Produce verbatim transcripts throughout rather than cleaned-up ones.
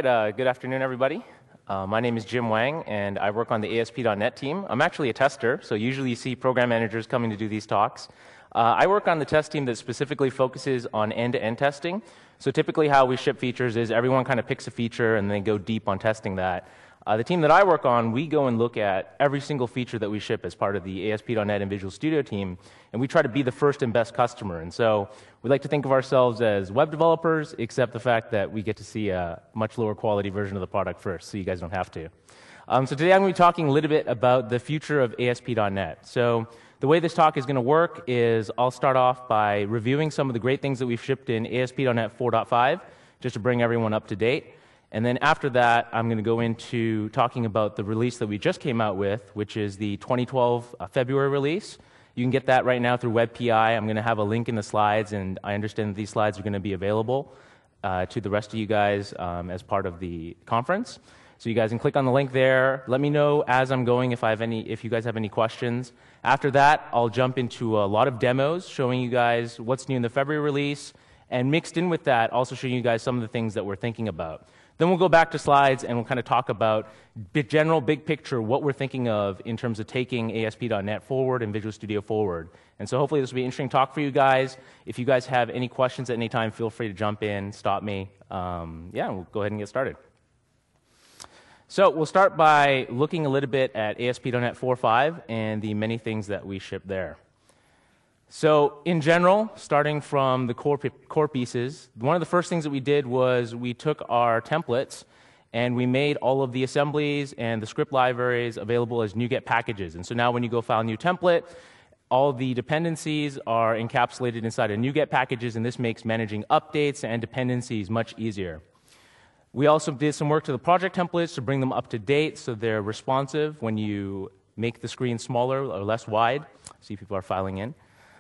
right, uh, good afternoon, everybody. Uh, my name is Jim Wang, and I work on the A S P dot net team. I'm actually a tester, so usually you see program managers coming to do these talks. Uh, I work on the test team that specifically focuses on end-to-end testing. So typically how we ship features is everyone kind of picks a feature and then go deep on testing that. Uh, the team that I work on, we go and look at every single feature that we ship as part of the A S P dot net and Visual Studio team, and we try to be the first and best customer. And so we like to think of ourselves as web developers, except the fact that we get to see a much lower quality version of the product first, so you guys don't have to. Um, so today I'm going to be talking a little bit about the future of A S P dot net. So the way this talk is going to work is I'll start off by reviewing some of the great things that we've shipped in A S P dot net four point five, just to bring everyone up to date. And then after that, I'm going to go into talking about the release that we just came out with, which is the twenty twelve uh, February release. You can get that right now through WebPI. I'm going to have a link in the slides, and I understand that these slides are going to be available uh, to the rest of you guys um, as part of the conference. So you guys can click on the link there. Let me know as I'm going if I have any, if you guys have any questions. After that, I'll jump into a lot of demos showing you guys what's new in the February release, and mixed in with that, also showing you guys some of the things that we're thinking about. Then we'll go back to slides and we'll kind of talk about the general big picture, what we're thinking of in terms of taking A S P dot net forward and Visual Studio forward. And so hopefully this will be an interesting talk for you guys. If you guys have any questions at any time, feel free to jump in, stop me. Um, yeah, we'll go ahead and get started. So we'll start by looking a little bit at A S P dot net four point five and the many things that we ship there. So in general, starting from the core, core pieces, one of the first things that we did was we took our templates and we made all of the assemblies and the script libraries available as NuGet packages. And so now when you go file a new template, all the dependencies are encapsulated inside of NuGet packages, and this makes managing updates and dependencies much easier. We also did some work to the project templates to bring them up to date so they're responsive when you make the screen smaller or less wide. See, people are filing in.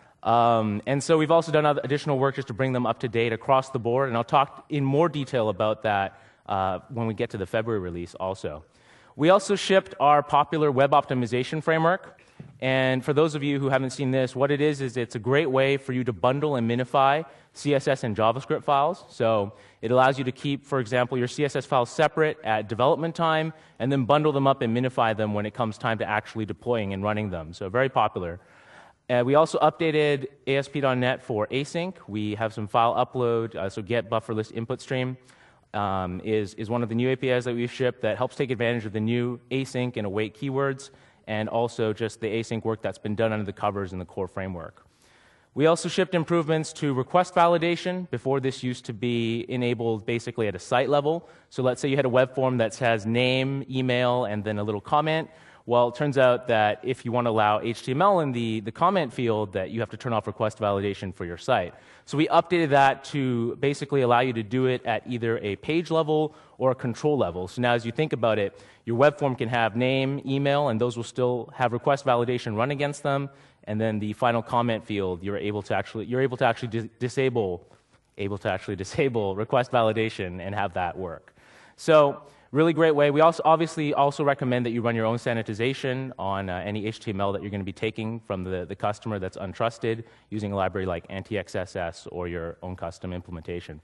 Um, and so we've also done other additional work just to bring them up to date across the board, and I'll talk in more detail about that uh, when we get to the February release also. We also shipped our popular web optimization framework, and for those of you who haven't seen this, what it is is it's a great way for you to bundle and minify C S S and JavaScript files. So it allows you to keep, for example, your C S S files separate at development time and then bundle them up and minify them when it comes time to actually deploying and running them. So very popular. Uh, we also updated A S P dot net for async. We have some file upload, uh, so get bufferless input stream um, is, is one of the new A P Is that we've shipped that helps take advantage of the new async and await keywords, and also just the async work that's been done under the covers in the core framework. We also shipped improvements to request validation. Before, this used to be enabled basically at a site level. So let's say you had a web form that has name, email, and then a little comment. Well, it turns out that if you want to allow H T M L in the, the comment field, that you have to turn off request validation for your site. So we updated that to basically allow you to do it at either a page level or a control level. So now as you think about it, your web form can have name, email, and those will still have request validation run against them. And then the final comment field, you're able to actually, you're able to actually dis disable, able to actually disable request validation and have that work. So really great way. We also obviously also recommend that you run your own sanitization on uh, any H T M L that you're going to be taking from the, the customer that's untrusted using a library like anti X S S or your own custom implementation.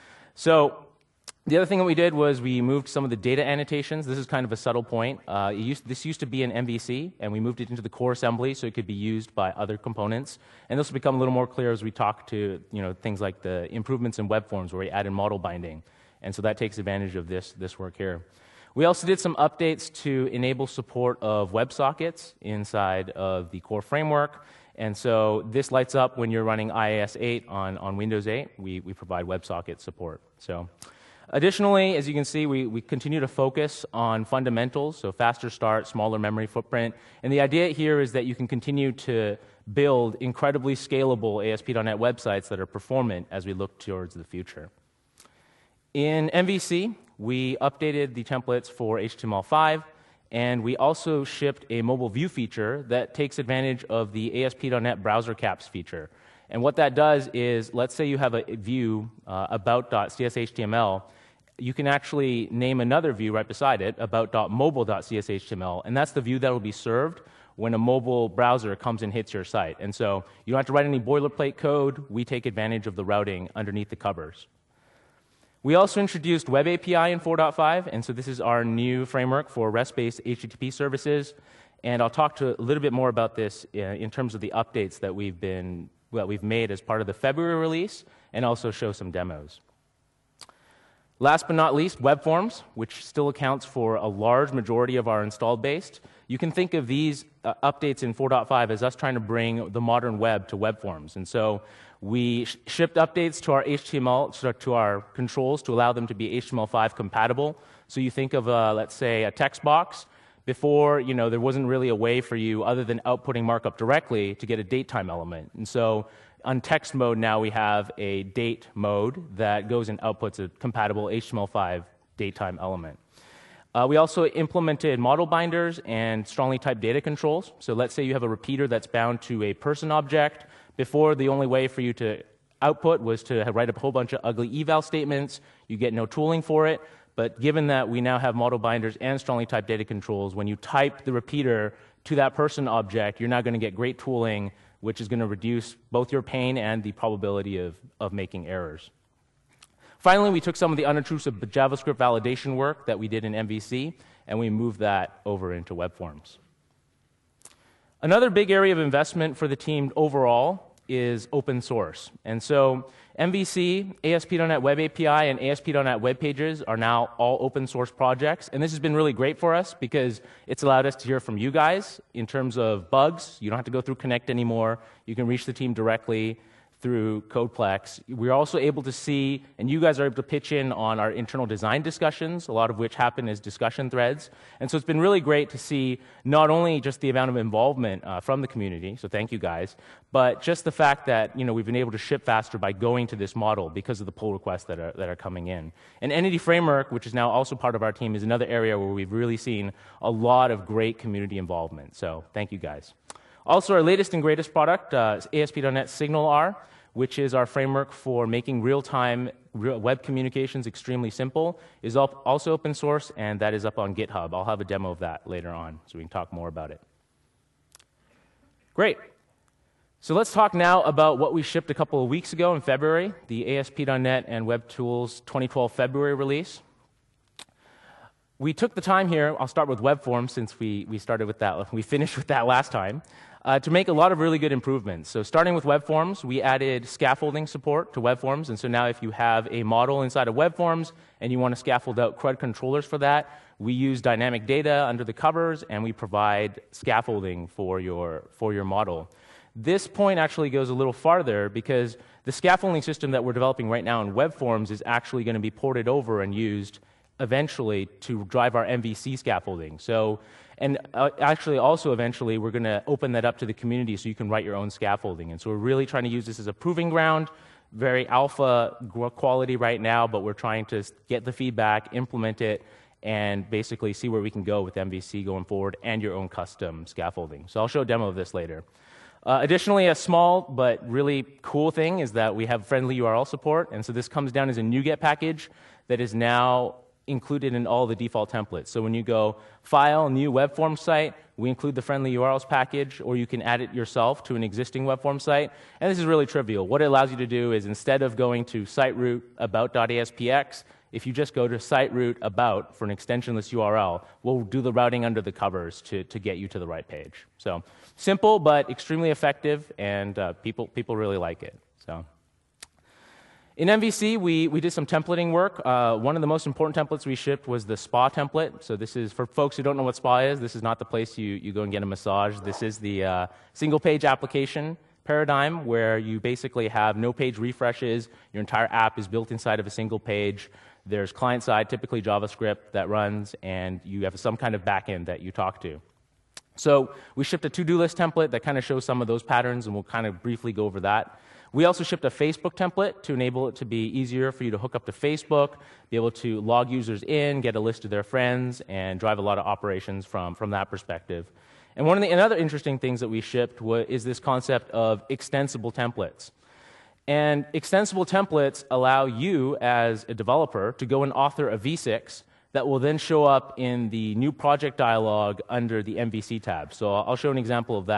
So the other thing that we did was we moved some of the data annotations. This is kind of a subtle point. Uh, it used, this used to be an M V C, and we moved it into the core assembly so it could be used by other components. And this will become a little more clear as we talk to you know, things like the improvements in web forms where we added model binding. And so that takes advantage of this, this work here. We also did some updates to enable support of WebSockets inside of the core framework. And so this lights up when you're running I I S eight on, on Windows eight. We, we provide WebSocket support. So additionally, as you can see, we, we continue to focus on fundamentals, so faster start, smaller memory footprint. And the idea here is that you can continue to build incredibly scalable A S P dot net websites that are performant as we look towards the future. In M V C, we updated the templates for H T M L five, and we also shipped a mobile view feature that takes advantage of the A S P dot net browser caps feature. And what that does is, let's say you have a view uh, about.cshtml, you can actually name another view right beside it, about.mobile.cshtml, and that's the view that will be served when a mobile browser comes and hits your site. And so you don't have to write any boilerplate code. We take advantage of the routing underneath the covers. We also introduced Web A P I in four point five, and so this is our new framework for REST-based H T T P services. And I'll talk to a little bit more about this in terms of the updates that we've been that we've made as part of the February release, and also show some demos. Last but not least, web forms, which still accounts for a large majority of our installed base. You can think of these uh, updates in four point five as us trying to bring the modern web to web forms. And so we sh shipped updates to our H T M L, to our controls, to allow them to be H T M L five compatible. So you think of, uh, let's say, a text box. Before, you know, there wasn't really a way for you, other than outputting markup directly, to get a datetime element. And so on text mode now we have a date mode that goes and outputs a compatible H T M L five datetime element. Uh, we also implemented model binders and strongly typed data controls. So let's say you have a repeater that's bound to a person object. Before, the only way for you to output was to write a whole bunch of ugly eval statements. You get no tooling for it. But given that we now have model binders and strongly typed data controls, when you type the repeater to that person object, you're now going to get great tooling, which is going to reduce both your pain and the probability of, of making errors. Finally, we took some of the unobtrusive JavaScript validation work that we did in M V C, and we moved that over into web forms. Another big area of investment for the team overall is open source. And so M V C, A S P dot net Web A P I, and A S P dot net Web Pages are now all open source projects. And this has been really great for us because it's allowed us to hear from you guys in terms of bugs. You don't have to go through Connect anymore. You can reach the team directly through CodePlex. We're also able to see, and you guys are able to pitch in on our internal design discussions, a lot of which happen as discussion threads. And so it's been really great to see not only just the amount of involvement uh, from the community, so thank you guys, but just the fact that, you know, we've been able to ship faster by going to this model because of the pull requests that are, that are coming in. And Entity Framework, which is now also part of our team, is another area where we've really seen a lot of great community involvement. So thank you guys. Also, our latest and greatest product, uh, is A S P dot net SignalR, which is our framework for making real-time web communications extremely simple, is also open source, and that is up on GitHub. I'll have a demo of that later on, so we can talk more about it. Great. So let's talk now about what we shipped a couple of weeks ago in February, the A S P dot net and Web Tools twenty twelve February release. We took the time here, I'll start with web forms since we, we started with that, we finished with that last time, uh, to make a lot of really good improvements. So starting with web forms, we added scaffolding support to web forms, and so now if you have a model inside of web forms and you want to scaffold out CRUD controllers for that, we use dynamic data under the covers and we provide scaffolding for your, for your model. This point actually goes a little farther because the scaffolding system that we're developing right now in web forms is actually going to be ported over and used eventually to drive our M V C scaffolding. So, and uh, actually also eventually we're going to open that up to the community so you can write your own scaffolding. And so we're really trying to use this as a proving ground, very alpha quality right now, but we're trying to get the feedback, implement it, and basically see where we can go with M V C going forward and your own custom scaffolding. So I'll show a demo of this later. Uh, additionally, a small but really cool thing is that we have friendly U R L support, and so this comes down as a NuGet package that is now included in all the default templates. So when you go File, New Web Form Site, we include the friendly U R Ls package, or you can add it yourself to an existing web form site. And this is really trivial. What it allows you to do is instead of going to site root about.aspx, if you just go to site root about for an extensionless U R L, we'll do the routing under the covers to, to get you to the right page. So simple, but extremely effective, and uh, people, people really like it. So. In M V C, we, we did some templating work. Uh, one of the most important templates we shipped was the spa template. So this is, for folks who don't know what spa is, this is not the place you, you go and get a massage. This is the uh, single-page application paradigm where you basically have no page refreshes. Your entire app is built inside of a single page. There's client-side, typically JavaScript, that runs, and you have some kind of backend that you talk to. So we shipped a to-do list template that kind of shows some of those patterns, and we'll kind of briefly go over that. We also shipped a Facebook template to enable it to be easier for you to hook up to Facebook, be able to log users in, get a list of their friends, and drive a lot of operations from, from that perspective. And one of the another interesting things that we shipped was, is this concept of extensible templates. And extensible templates allow you as a developer to go and author a V six that will then show up in the new project dialog under the M V C tab. So I'll show an example of that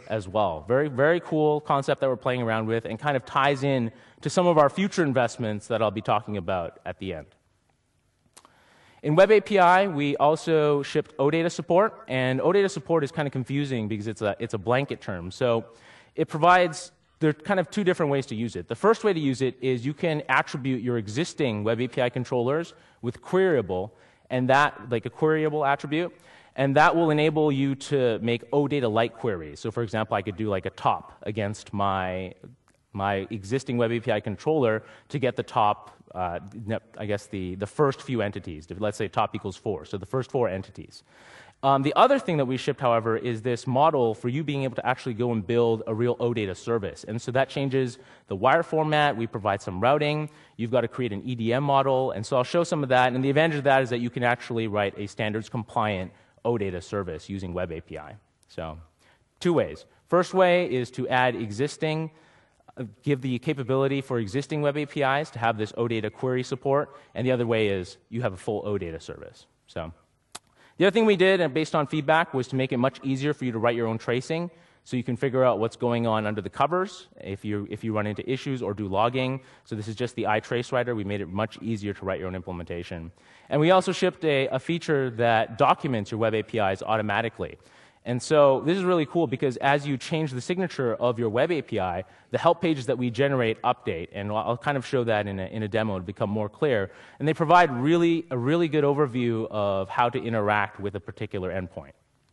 as well. Very, very cool concept that we're playing around with and kind of ties in to some of our future investments that I'll be talking about at the end. In Web A P I, we also shipped O Data support, and O Data support is kind of confusing because it's a, it's a blanket term. So it provides, there are kind of two different ways to use it. The first way to use it is you can attribute your existing Web A P I controllers with queryable, and that, like a queryable attribute, and that will enable you to make O Data-like queries. So for example, I could do like a top against my, my existing Web A P I controller to get the top, uh, I guess the, the first few entities. Let's say top equals four, so the first four entities. Um, the other thing that we shipped, however, is this model for you being able to actually go and build a real O Data service. And so that changes the wire format. We provide some routing. You've got to create an E D M model. And so I'll show some of that. And the advantage of that is that you can actually write a standards-compliant O Data service using Web A P I. So two ways. First way is to add existing, uh, give the capability for existing Web A P Is to have this O Data query support. And the other way is you have a full O Data service. So the other thing we did, and based on feedback, was to make it much easier for you to write your own tracing, so you can figure out what's going on under the covers if you, if you run into issues or do logging. So this is just the iTraceWriter. We made it much easier to write your own implementation. And we also shipped a, a feature that documents your Web A P Is automatically. And so this is really cool because as you change the signature of your Web A P I, the help pages that we generate update. And I'll kind of show that in a, in a demo to become more clear. And they provide really, a really good overview of how to interact with a particular endpoint.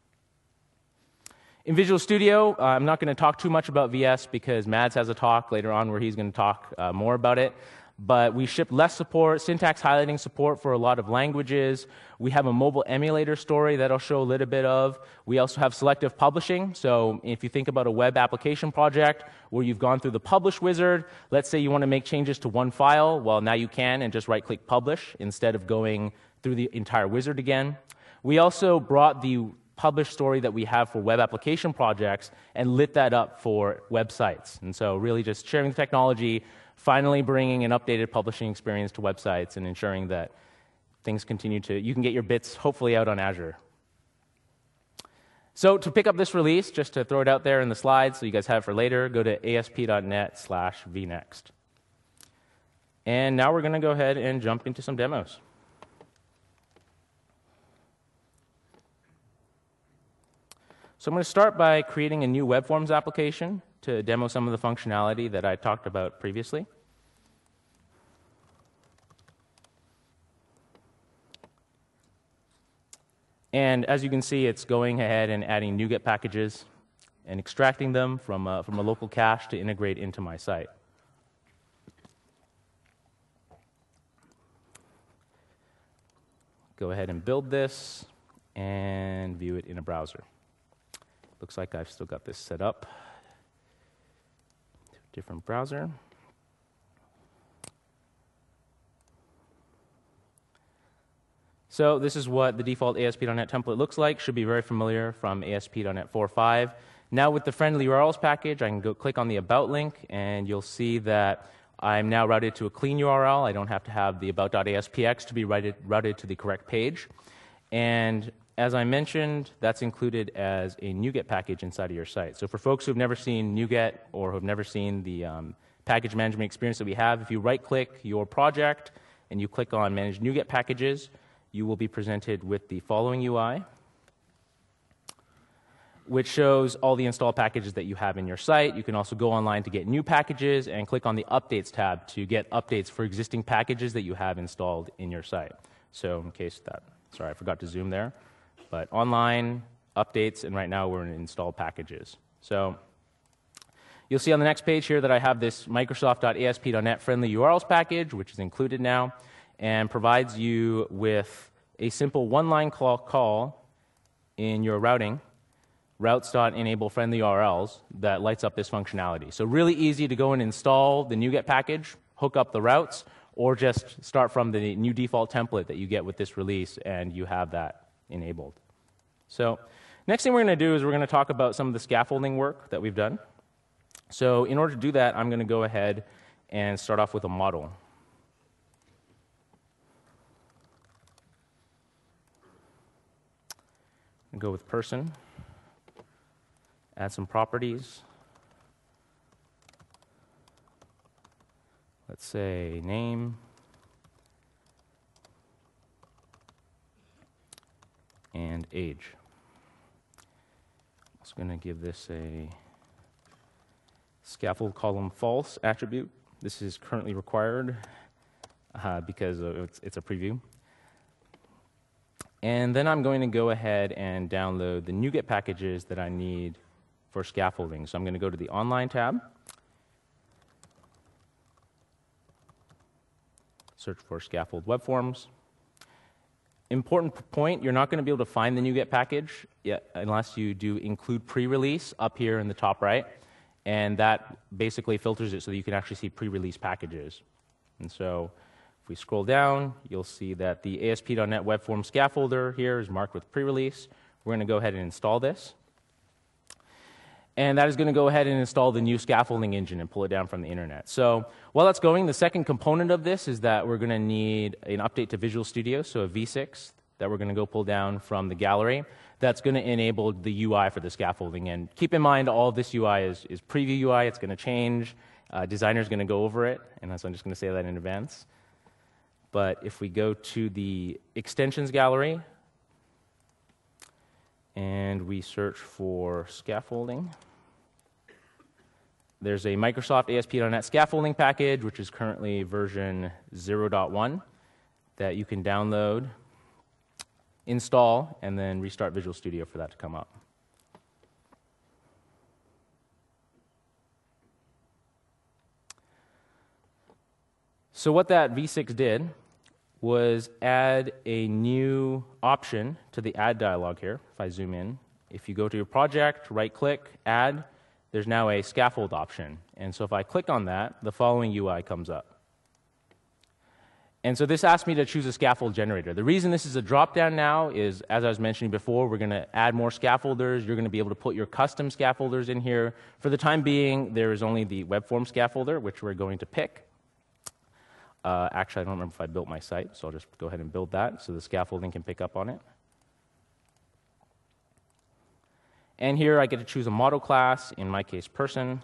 In Visual Studio, uh, I'm not going to talk too much about V S because Mads has a talk later on where he's going to talk uh, more about it. But we shipped less support, syntax highlighting support for a lot of languages. We have a mobile emulator story that I'll show a little bit of. We also have selective publishing. So if you think about a web application project where you've gone through the publish wizard, let's say you want to make changes to one file, well, now you can and just right-click publish instead of going through the entire wizard again. We also brought the publish story that we have for web application projects and lit that up for websites. And so really just sharing the technology, finally bringing an updated publishing experience to websites and ensuring that things continue to, you can get your bits hopefully out on Azure. So to pick up this release, just to throw it out there in the slides so you guys have it for later, go to asp.net slash vnext. And now we're going to go ahead and jump into some demos. So I'm going to start by creating a new web forms application to demo some of the functionality that I talked about previously. And as you can see, it's going ahead and adding NuGet packages and extracting them from a, from a local cache to integrate into my site. Go ahead and build this and view it in a browser. Looks like I've still got this set up. Different browser. So this is what the default A S P dot net template looks like. Should be very familiar from A S P dot net four point five. Now with the friendly U R Ls package, I can go click on the About link, and you'll see that I'm now routed to a clean U R L. I don't have to have the about.aspx to be routed, routed to the correct page. And as I mentioned, that's included as a NuGet package inside of your site. So for folks who have never seen NuGet or who have never seen the um, package management experience that we have, if you right-click your project and you click on Manage NuGet Packages, you will be presented with the following U I, which shows all the installed packages that you have in your site. You can also go online to get new packages and click on the Updates tab to get updates for existing packages that you have installed in your site. So in case that, sorry, I forgot to zoom there. But online, updates, and right now we're in installed packages. So you'll see on the next page here that I have this Microsoft dot A S P dot net friendly U R Ls package, which is included now, and provides you with a simple one-line call, call in your routing, routes.enable friendly U R Ls, that lights up this functionality. So really easy to go and install the NuGet package, hook up the routes, or just start from the new default template that you get with this release, and you have that enabled. So next thing we're going to do is we're going to talk about some of the scaffolding work that we've done. So in order to do that, I'm going to go ahead and start off with a model. I'll go with person. add some properties. Let's say name. And age. I'm just going to give this a scaffold column false attribute. This is currently required uh, because it's, it's a preview. And then I'm going to go ahead and download the NuGet packages that I need for scaffolding. So I'm going to go to the Online tab, search for Scaffold Web Forms. Important point, you're not going to be able to find the NuGet package yet unless you do include pre-release up here in the top right. And that basically filters it so that you can actually see pre-release packages. And so if we scroll down, you'll see that the A S P dot net web form scaffolder here is marked with pre-release. We're going to go ahead and install this. And that is going to go ahead and install the new scaffolding engine and pull it down from the internet. So while that's going, the second component of this is that we're going to need an update to Visual Studio, so a v six that we're going to go pull down from the gallery. That's going to enable the U I for the scaffolding. And keep in mind, all of this U I is, is preview U I. It's going to change. Uh, designer's going to go over it, and so I'm just going to say that in advance. But if we go to the extensions gallery, and we search for scaffolding, there's a Microsoft A S P dot net scaffolding package, which is currently version zero point one, that you can download, install, and then restart Visual Studio for that to come up. So what that v six did was add a new option to the Add dialog here. If I zoom in, if you go to your project, right-click, Add, there's now a scaffold option. And so if I click on that, the following U I comes up. And so this asks me to choose a scaffold generator. The reason this is a drop-down now is, as I was mentioning before, we're going to add more scaffolders. You're going to be able to put your custom scaffolders in here. For the time being, there is only the web form scaffolder, which we're going to pick. Uh, actually, I don't remember if I built my site, so I'll just go ahead and build that so the scaffolding can pick up on it. And here I get to choose a model class, in my case, person.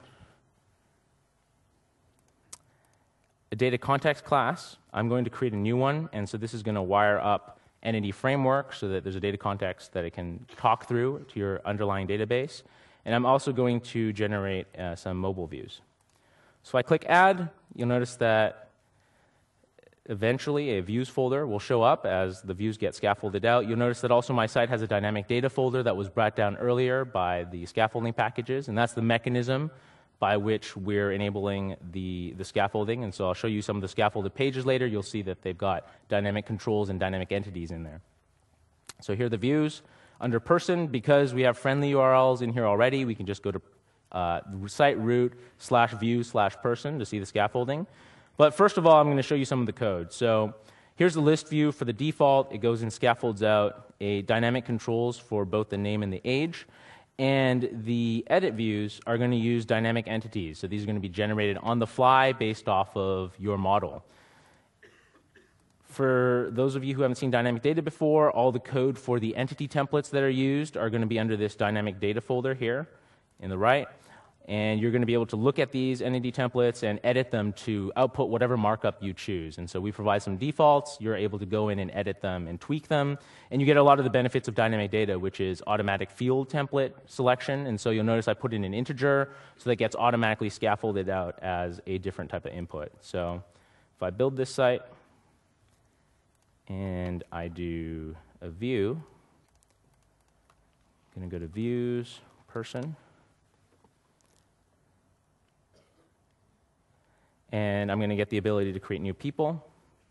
A data context class, I'm going to create a new one, and so this is going to wire up Entity Framework so that there's a data context that it can talk through to your underlying database. And I'm also going to generate uh, some mobile views. So I click Add, you'll notice that eventually a views folder will show up as the views get scaffolded out. You'll notice that also my site has a dynamic data folder that was brought down earlier by the scaffolding packages, and that's the mechanism by which we're enabling the, the scaffolding. And so I'll show you some of the scaffolded pages later. You'll see that they've got dynamic controls and dynamic entities in there. So here are the views. Under person, because we have friendly U R Ls in here already, we can just go to uh, site root slash view slash person to see the scaffolding. But first of all, I'm going to show you some of the code. So here's the list view for the default. It goes and scaffolds out a dynamic controls for both the name and the age. And the edit views are going to use dynamic entities. So these are going to be generated on the fly based off of your model. For those of you who haven't seen dynamic data before, all the code for the entity templates that are used are going to be under this dynamic data folder here in the right. And you're going to be able to look at these entity templates and edit them to output whatever markup you choose. And so we provide some defaults. You're able to go in and edit them and tweak them. And you get a lot of the benefits of dynamic data, which is automatic field template selection. And so you'll notice I put in an integer, so that gets automatically scaffolded out as a different type of input. So if I build this site and I do a view, I'm going to go to views, person. And I'm going to get the ability to create new people.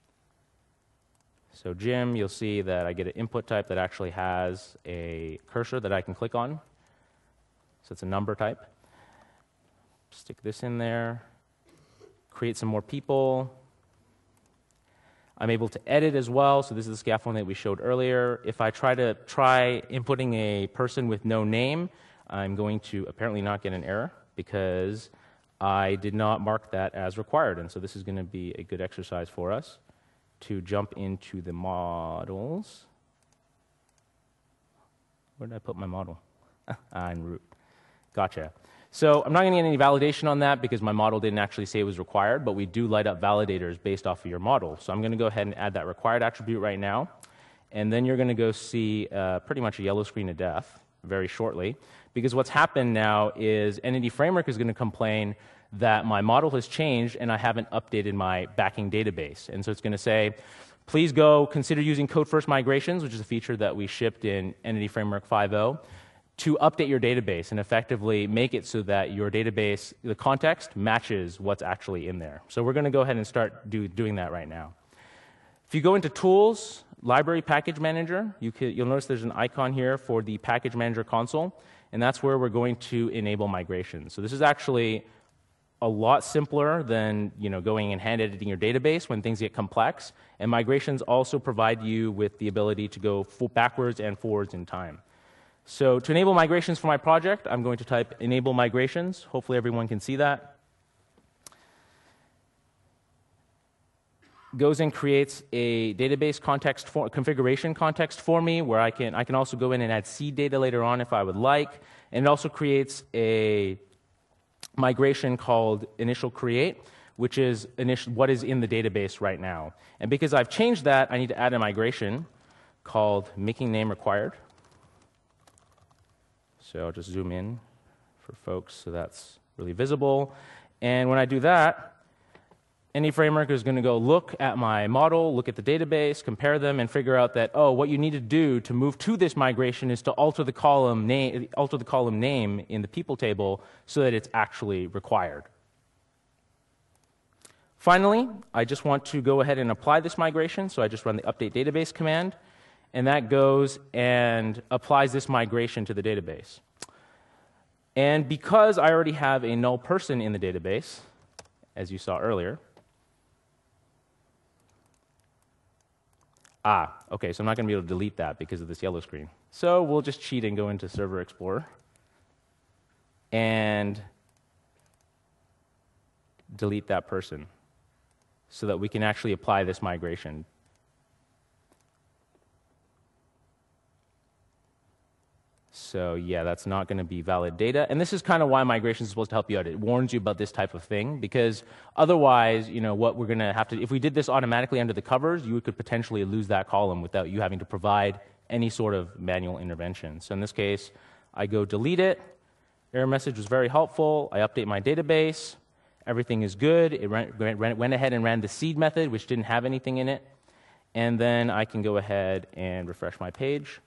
So Jim, you'll see that I get an input type that actually has a cursor that I can click on. So it's a number type. Stick this in there. Create some more people. I'm able to edit as well. So this is the scaffolding that we showed earlier. If I try to try inputting a person with no name, I'm going to apparently not get an error because I did not mark that as required. And so this is going to be a good exercise for us to jump into the models. Where did I put my model? Ah, in root. Gotcha. So I'm not going to get any validation on that because my model didn't actually say it was required, but we do light up validators based off of your model. So I'm going to go ahead and add that required attribute right now. And then you're going to go see uh, pretty much a yellow screen of death very shortly. Because what's happened now is Entity Framework is going to complain that my model has changed and I haven't updated my backing database. And so it's going to say, please go consider using code-first migrations, which is a feature that we shipped in Entity Framework five point oh, to update your database and effectively make it so that your database, the context, matches what's actually in there. So we're going to go ahead and start do, doing that right now. If you go into Tools, Library Package Manager, you can, you'll notice there's an icon here for the Package Manager console, and that's where we're going to enable migration. So this is actually a lot simpler than you know, going and hand editing your database when things get complex, and migrations also provide you with the ability to go backwards and forwards in time. So to enable migrations for my project, I'm going to type enable migrations. Hopefully everyone can see that. Goes and creates a database context for, configuration context for me where I can, I can also go in and add seed data later on if I would like. And it also creates a migration called initial create, which is initial, what is in the database right now. And because I've changed that, I need to add a migration called making name required. So I'll just zoom in for folks so that's really visible. And when I do that, Entity Framework is going to go look at my model, look at the database, compare them, and figure out that, oh, what you need to do to move to this migration is to alter the column name, alter the column name in the people table so that it's actually required. Finally, I just want to go ahead and apply this migration, so I just run the update database command, and that goes and applies this migration to the database. And because I already have a null person in the database, as you saw earlier, ah, okay, so I'm not going to be able to delete that because of this yellow screen. So we'll just cheat and go into Server Explorer and delete that person so that we can actually apply this migration. So yeah, that's not going to be valid data. And this is kind of why migration is supposed to help you out. It warns you about this type of thing, because otherwise, you know, what we're going to have to, if we did this automatically under the covers, you could potentially lose that column without you having to provide any sort of manual intervention. So in this case, I go delete it. Error message was very helpful. I update my database. Everything is good. It ran, ran, went ahead and ran the seed method, which didn't have anything in it. And then I can go ahead and refresh my page.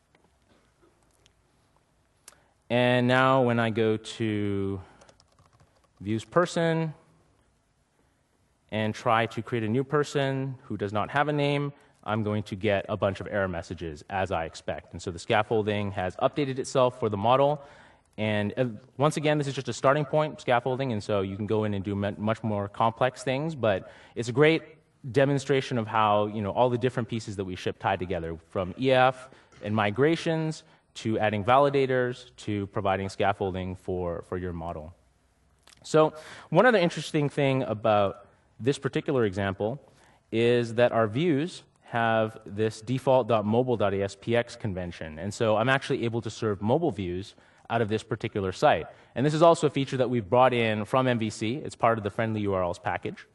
And now when I go to views person and try to create a new person who does not have a name, I'm going to get a bunch of error messages as I expect. And so the scaffolding has updated itself for the model. And uh, once again, this is just a starting point, scaffolding, and so you can go in and do much more complex things, but it's a great demonstration of how, you know, all the different pieces that we ship tie together, from E F and migrations to adding validators, to providing scaffolding for, for your model. So one other interesting thing about this particular example is that our views have this default.mobile.aspx convention. And so I'm actually able to serve mobile views out of this particular site. And this is also a feature that we've brought in from M V C. It's part of the friendly U R Ls package.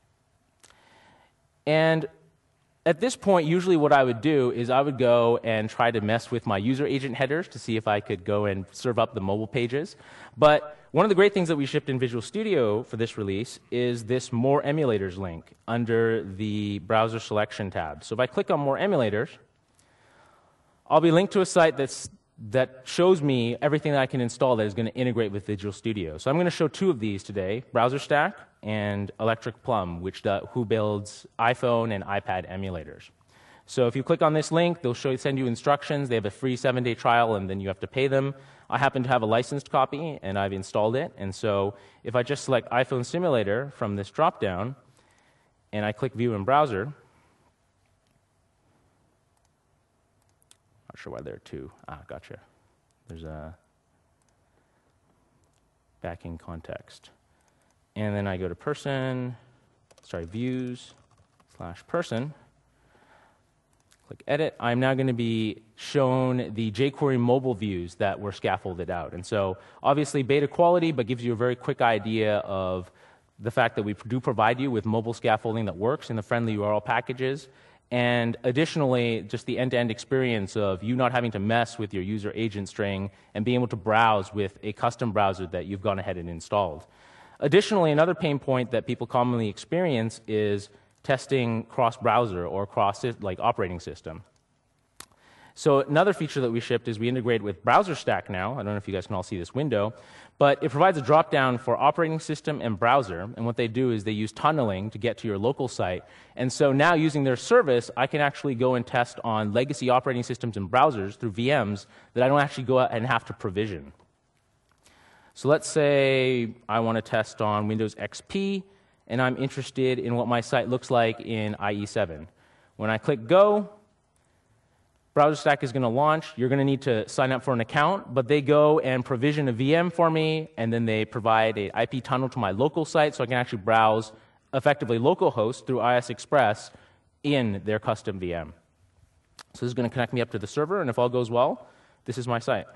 And at this point, usually what I would do is I would go and try to mess with my user agent headers to see if I could go and serve up the mobile pages. But one of the great things that we shipped in Visual Studio for this release is this More Emulators link under the Browser Selection tab. So if I click on More Emulators, I'll be linked to a site that's, that shows me everything that I can install that is going to integrate with Visual Studio. So I'm going to show two of these today, Browser Stack and Electric Plum, which do, who builds iPhone and iPad emulators. So if you click on this link, they'll show, send you instructions. They have a free seven-day trial, and then you have to pay them. I happen to have a licensed copy, and I've installed it. And so if I just select iPhone Simulator from this drop-down, and I click View in Browser, not sure why there are two. Ah, gotcha. There's a backing context. And then I go to person, sorry, views slash person, Click Edit. I'm now going to be shown the jQuery mobile views that were scaffolded out. And so obviously beta quality, but gives you a very quick idea of the fact that we do provide you with mobile scaffolding that works in the friendly U R L packages. And additionally, just the end-to-end experience of you not having to mess with your user agent string and being able to browse with a custom browser that you've gone ahead and installed. Additionally, another pain point that people commonly experience is testing cross-browser or cross like operating system. So another feature that we shipped is we integrate with BrowserStack now. I don't know if you guys can all see this window, but it provides a drop-down for operating system and browser. And what they do is they use tunneling to get to your local site. And so now using their service, I can actually go and test on legacy operating systems and browsers through V Ms that I don't actually go out and have to provision. So let's say I want to test on Windows X P, and I'm interested in what my site looks like in I E seven. When I click Go, BrowserStack is going to launch. You're going to need to sign up for an account, but they go and provision a V M for me, and then they provide an I P tunnel to my local site so I can actually browse effectively localhost through I S Express in their custom V M. So this is going to connect me up to the server, and if all goes well, this is my site.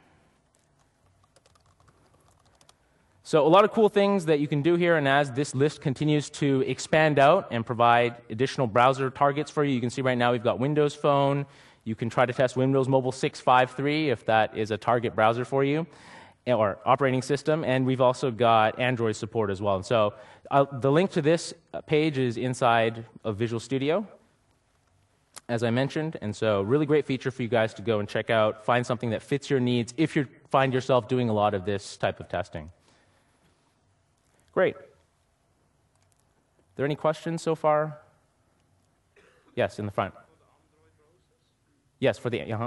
So a lot of cool things that you can do here, and as this list continues to expand out and provide additional browser targets for you, you can see right now we've got Windows Phone. You can try to test Windows Mobile six five three if that is a target browser for you, or operating system. And we've also got Android support as well. And so uh, the link to this page is inside of Visual Studio, as I mentioned. And so really great feature for you guys to go and check out, find something that fits your needs if you find yourself doing a lot of this type of testing. Great. Are there any questions so far? Yes, in the front. Yes, for the, uh-huh.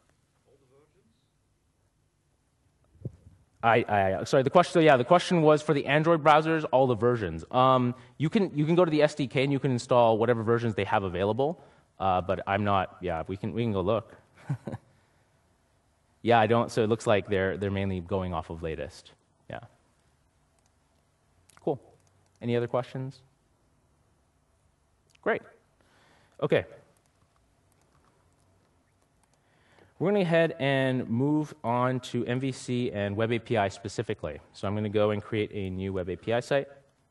I, I, sorry, the question, so yeah, the question was for the Android browsers, all the versions. Um, you can, you can go to the S D K and you can install whatever versions they have available, uh, but I'm not, yeah, we can, we can go look. Yeah, I don't, so it looks like they're, they're mainly going off of latest, yeah. Cool. Any other questions? Great. Okay. We're going to go ahead and move on to M V C and Web A P I specifically. So I'm going to go and create a new Web A P I site.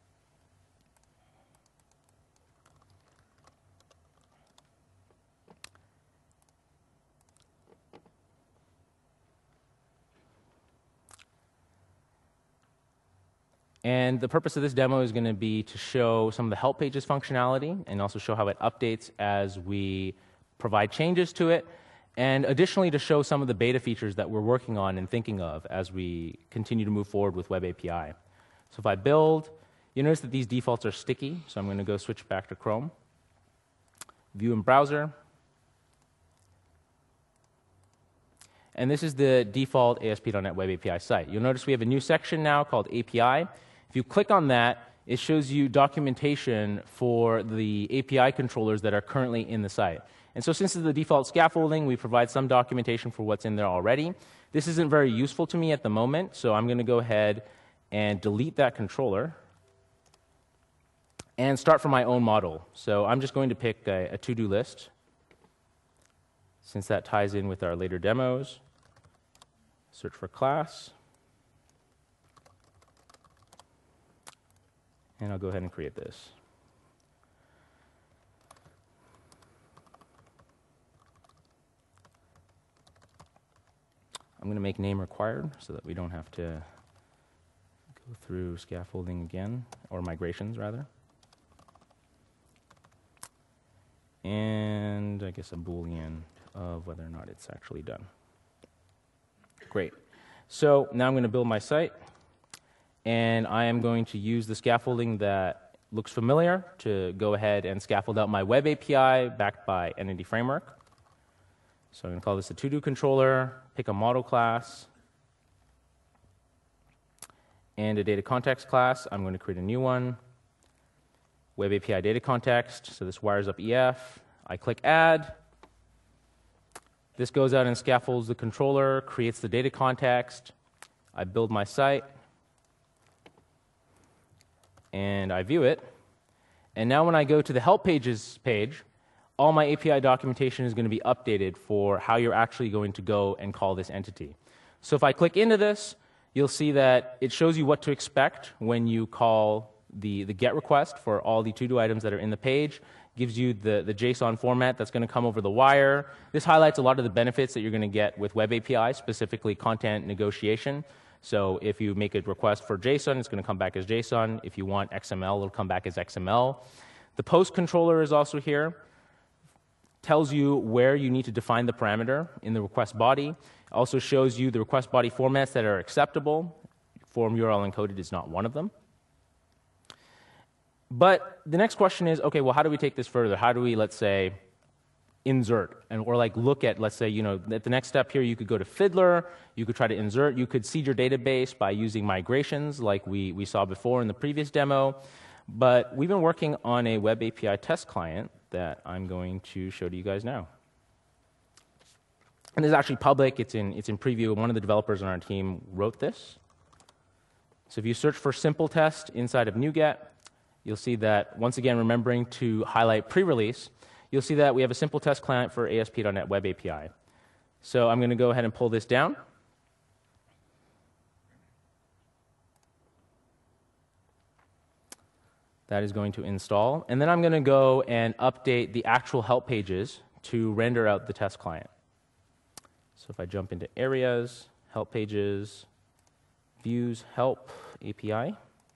And the purpose of this demo is going to be to show some of the help pages functionality and also show how it updates as we provide changes to it. And additionally, to show some of the beta features that we're working on and thinking of as we continue to move forward with Web A P I. So if I build, you notice that these defaults are sticky, so I'm going to go switch back to Chrome. View in browser. And this is the default A S P dot net Web A P I site. You'll notice we have a new section now called A P I. If you click on that, it shows you documentation for the A P I controllers that are currently in the site. And so since it's the default scaffolding, we provide some documentation for what's in there already. This isn't very useful to me at the moment, so I'm going to go ahead and delete that controller and start from my own model. So I'm just going to pick a, a to-do list, since that ties in with our later demos. Search for class. And I'll go ahead and create this. I'm going to make name required so that we don't have to go through scaffolding again, or migrations rather. And I guess a Boolean of whether or not it's actually done. Great. So now I'm going to build my site, and I am going to use the scaffolding that looks familiar to go ahead and scaffold out my web A P I backed by Entity Framework. So I'm going to call this a to-do controller, pick a model class, and a data context class. I'm going to create a new one, Web A P I data context. So this wires up E F. I click add. This goes out and scaffolds the controller, creates the data context. I build my site, and I view it. And now when I go to the help pages page, all my A P I documentation is going to be updated for how you're actually going to go and call this entity. So if I click into this, you'll see that it shows you what to expect when you call the, the GET request for all the to-do items that are in the page. Gives you the, the JSON format that's going to come over the wire. This highlights a lot of the benefits that you're going to get with Web A P I, specifically content negotiation. So if you make a request for JSON, it's going to come back as JSON. If you want X M L, it'll come back as X M L. The post controller is also here. Tells you where you need to define the parameter in the request body. Also shows you the request body formats that are acceptable. Form U R L encoded is not one of them. But the next question is, okay, well, how do we take this further? How do we, let's say, insert? And, or like look at, let's say, you know, at the next step here, you could go to Fiddler, you could try to insert, you could seed your database by using migrations like we, we saw before in the previous demo. But we've been working on a Web A P I test client that I'm going to show to you guys now. And this is actually public, it's in, it's in preview. One of the developers on our team wrote this. So if you search for simple test inside of NuGet, you'll see that, once again, remembering to highlight pre-release, you'll see that we have a simple test client for A S P dot net Web A P I. So I'm going to go ahead and pull this down. That is going to install. And then I'm going to go and update the actual help pages to render out the test client. So if I jump into areas, help pages, views, help, A P I.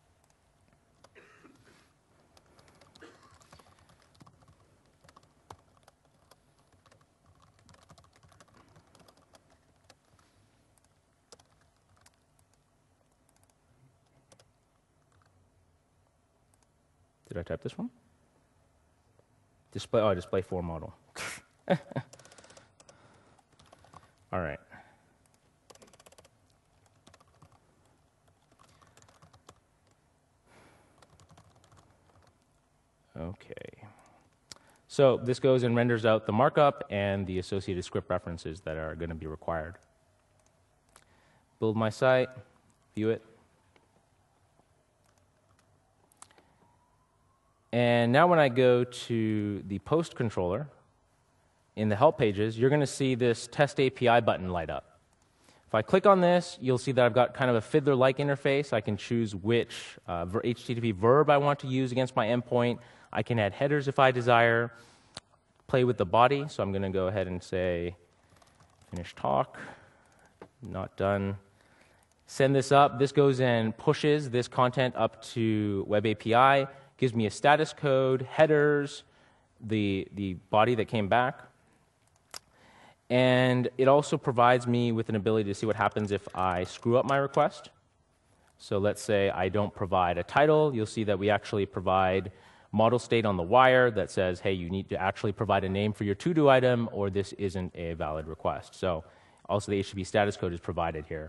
Did I type this one? Display, oh, display for model. All right. Okay. So this goes and renders out the markup and the associated script references that are going to be required. Build my site, view it. And now when I go to the post controller, in the help pages, you're going to see this test A P I button light up. If I click on this, you'll see that I've got kind of a Fiddler-like interface. I can choose which uh, H T T P verb I want to use against my endpoint. I can add headers if I desire. Play with the body, so I'm going to go ahead and say, finish talk, not done. Send this up. This goes and pushes this content up to Web A P I. Gives me a status code, headers, the, the body that came back. And it also provides me with an ability to see what happens if I screw up my request. So let's say I don't provide a title. You'll see that we actually provide model state on the wire that says, hey, you need to actually provide a name for your to-do item, or this isn't a valid request. So also the H T T P status code is provided here.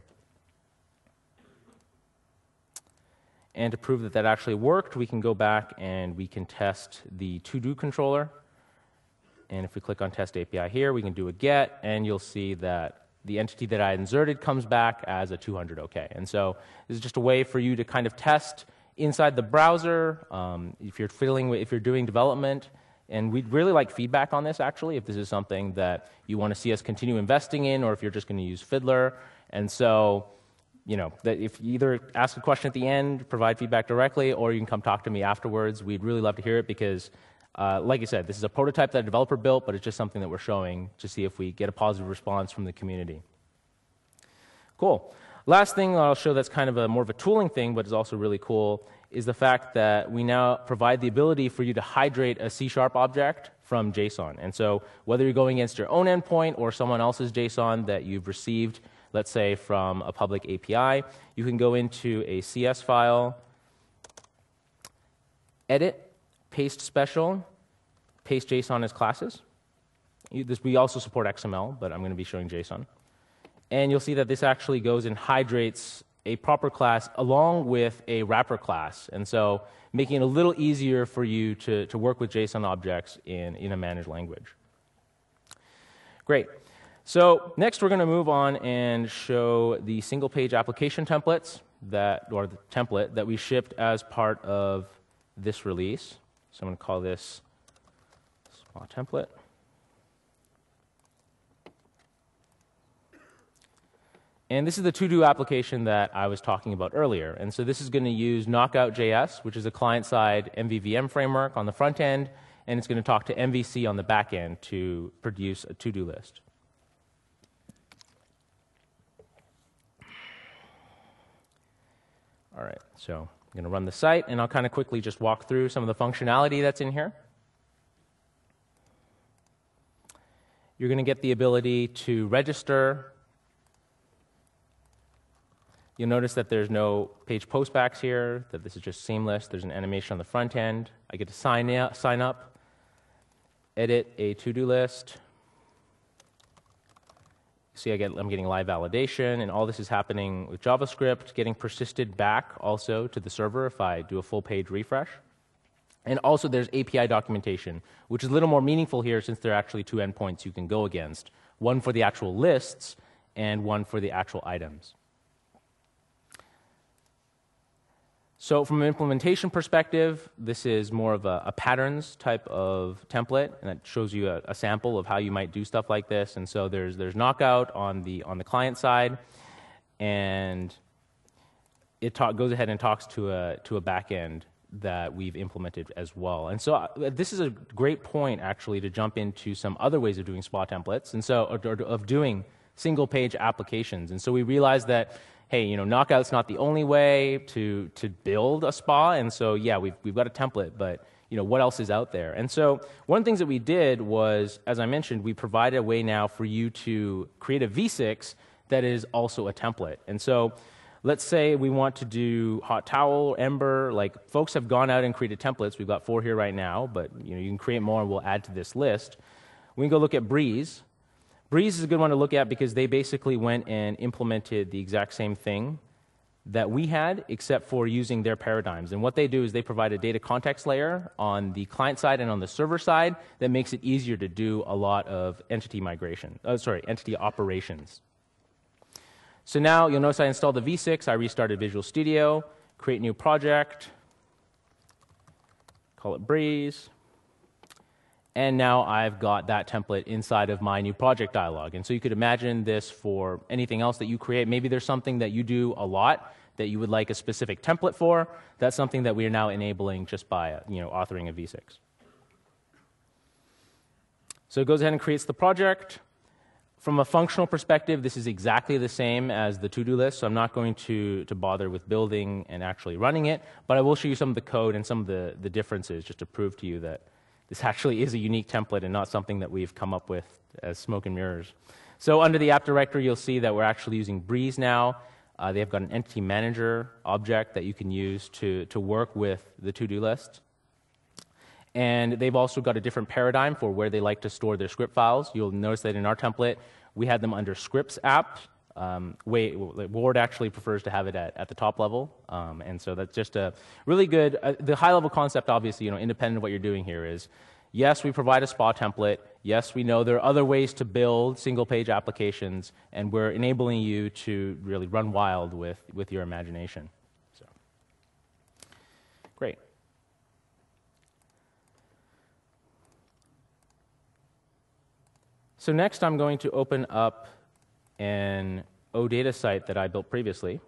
And to prove that that actually worked, we can go back and we can test the to-do controller. And if we click on Test A P I here, we can do a get, and you'll see that the entity that I inserted comes back as a two hundred OK. And so this is just a way for you to kind of test inside the browser, um, if you're fiddling with, if you're doing development. And we'd really like feedback on this, actually, if this is something that you want to see us continue investing in, or if you're just going to use Fiddler. And so, you know, that if you either ask a question at the end, provide feedback directly, or you can come talk to me afterwards. We'd really love to hear it because, uh, like I said, this is a prototype that a developer built, but it's just something that we're showing to see if we get a positive response from the community. Cool. Last thing I'll show that's kind of a more of a tooling thing, but is also really cool, is the fact that we now provide the ability for you to hydrate a C sharp object from JSON. And so whether you're going against your own endpoint or someone else's JSON that you've received, let's say from a public A P I, you can go into a C S file, edit, paste special, paste JSON as classes. You, this, we also support X M L, but I'm going to be showing JSON. And you'll see that this actually goes and hydrates a proper class along with a wrapper class. And so making it a little easier for you to, to work with JSON objects in, in a managed language. Great. So next we're going to move on and show the single page application templates that, or the template that we shipped as part of this release. So I'm going to call this SPA template. And this is the to-do application that I was talking about earlier. And so this is going to use Knockout J S, which is a client-side M V V M framework on the front end, and it's going to talk to M V C on the back end to produce a to-do list. All right, so I'm going to run the site, and I'll kind of quickly just walk through some of the functionality that's in here. You're going to get the ability to register. You'll notice that there's no page postbacks here, that this is just seamless. There's an animation on the front end. I get to sign, out, sign up, edit a to-do list. See, I get, I'm getting live validation, and all this is happening with JavaScript, getting persisted back also to the server if I do a full page refresh. And also there's A P I documentation, which is a little more meaningful here since there are actually two endpoints you can go against, one for the actual lists and one for the actual items. So from an implementation perspective, this is more of a, a patterns type of template, and it shows you a, a sample of how you might do stuff like this. And so there's there's Knockout on the on the client side, and it talk, goes ahead and talks to a to a backend that we've implemented as well. And so uh, this is a great point actually to jump into some other ways of doing S P A templates, and so or, or, of doing single page applications. And so we realized that, hey, you know, Knockout's not the only way to to build a S P A, and so yeah, we've we've got a template, but you know, what else is out there? And so one of the things that we did was, as I mentioned, we provided a way now for you to create a V six that is also a template. And so let's say we want to do Hot Towel, Ember, like folks have gone out and created templates. We've got four here right now, but you know, you can create more and we'll add to this list. We can go look at Breeze. Breeze is a good one to look at because they basically went and implemented the exact same thing that we had, except for using their paradigms. And what they do is they provide a data context layer on the client side and on the server side that makes it easier to do a lot of entity migration, oh, sorry, entity operations. So now you'll notice I installed the V six, I restarted Visual Studio, create new project, call it Breeze. And now I've got that template inside of my new project dialog. And so you could imagine this for anything else that you create. Maybe there's something that you do a lot that you would like a specific template for. That's something that we are now enabling just by you know, authoring a V six. So it goes ahead and creates the project. From a functional perspective, this is exactly the same as the to-do list, so I'm not going to, to bother with building and actually running it, but I will show you some of the code and some of the, the differences just to prove to you that this actually is a unique template and not something that we've come up with as smoke and mirrors. So under the app directory, you'll see that we're actually using Breeze now. Uh, they've got an entity manager object that you can use to, to work with the to-do list. And they've also got a different paradigm for where they like to store their script files. You'll notice that in our template, we had them under scripts app. Um, Wait, Ward actually prefers to have it at, at the top level, um, and so that's just a really good, uh, the high-level concept, obviously, you know, independent of what you're doing here is, yes, we provide a S P A template, yes, we know there are other ways to build single-page applications, and we're enabling you to really run wild with, with your imagination. So, great. So next I'm going to open up an OData site that I built previously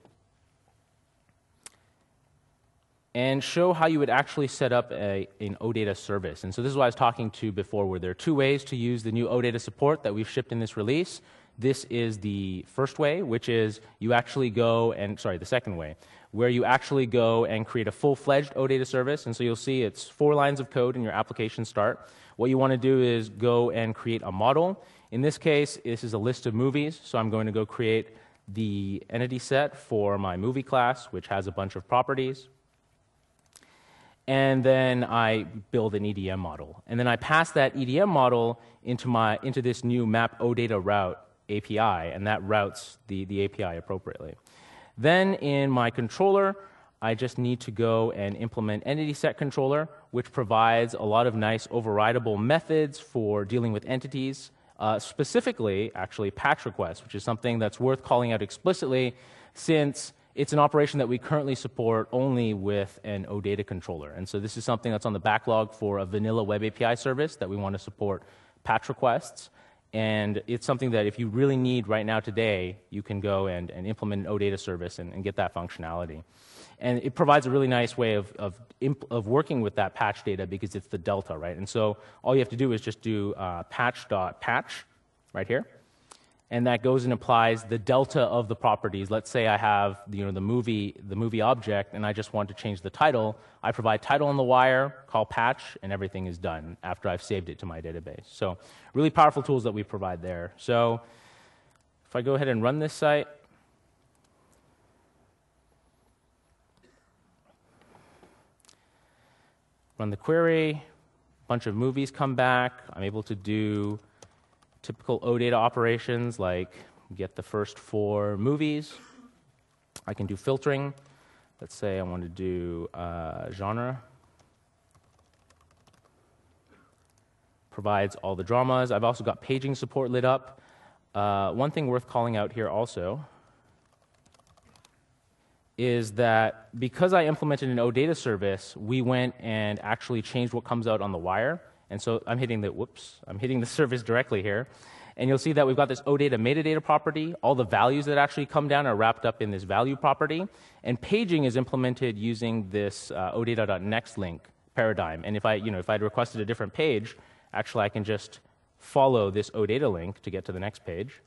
and show how you would actually set up a, an OData service. And so this is what I was talking to before, where there are two ways to use the new OData support that we've shipped in this release. This is the first way, which is you actually go and, sorry, the second way, where you actually go and create a full-fledged OData service. And so you'll see it's four lines of code in your application start. What you want to do is go and create a model. In this case, this is a list of movies, so I'm going to go create the entity set for my movie class, which has a bunch of properties. And then I build an E D M model. And then I pass that E D M model into, my, into this new map OData route A P I, and that routes the, the A P I appropriately. Then in my controller, I just need to go and implement entity set controller, which provides a lot of nice overridable methods for dealing with entities. Uh, specifically, actually, patch requests, which is something that's worth calling out explicitly, since it's an operation that we currently support only with an OData controller. And so this is something that's on the backlog for a vanilla web A P I service that we want to support patch requests. And it's something that if you really need right now today, you can go and, and implement an OData service and, and get that functionality. And it provides a really nice way of, of, of working with that patch data because it's the delta, right? And so all you have to do is just do uh, patch.patch right here. And that goes and applies the delta of the properties. Let's say I have you know, the, movie, the movie object, and I just want to change the title. I provide title on the wire, call patch, and everything is done after I've saved it to my database. So really powerful tools that we provide there. So if I go ahead and run this site, run the query, a bunch of movies come back. I'm able to do typical OData operations like get the first four movies. I can do filtering. Let's say I want to do uh, genre. Provides all the dramas. I've also got paging support lit up. Uh, one thing worth calling out here also is that because I implemented an OData service, we went and actually changed what comes out on the wire. And so I'm hitting the, whoops, I'm hitting the service directly here. And you'll see that we've got this OData metadata property. All the values that actually come down are wrapped up in this value property. And paging is implemented using this uh, odata.next link paradigm. And if I, you know, if I'd requested a different page, actually I can just follow this OData link to get to the next page.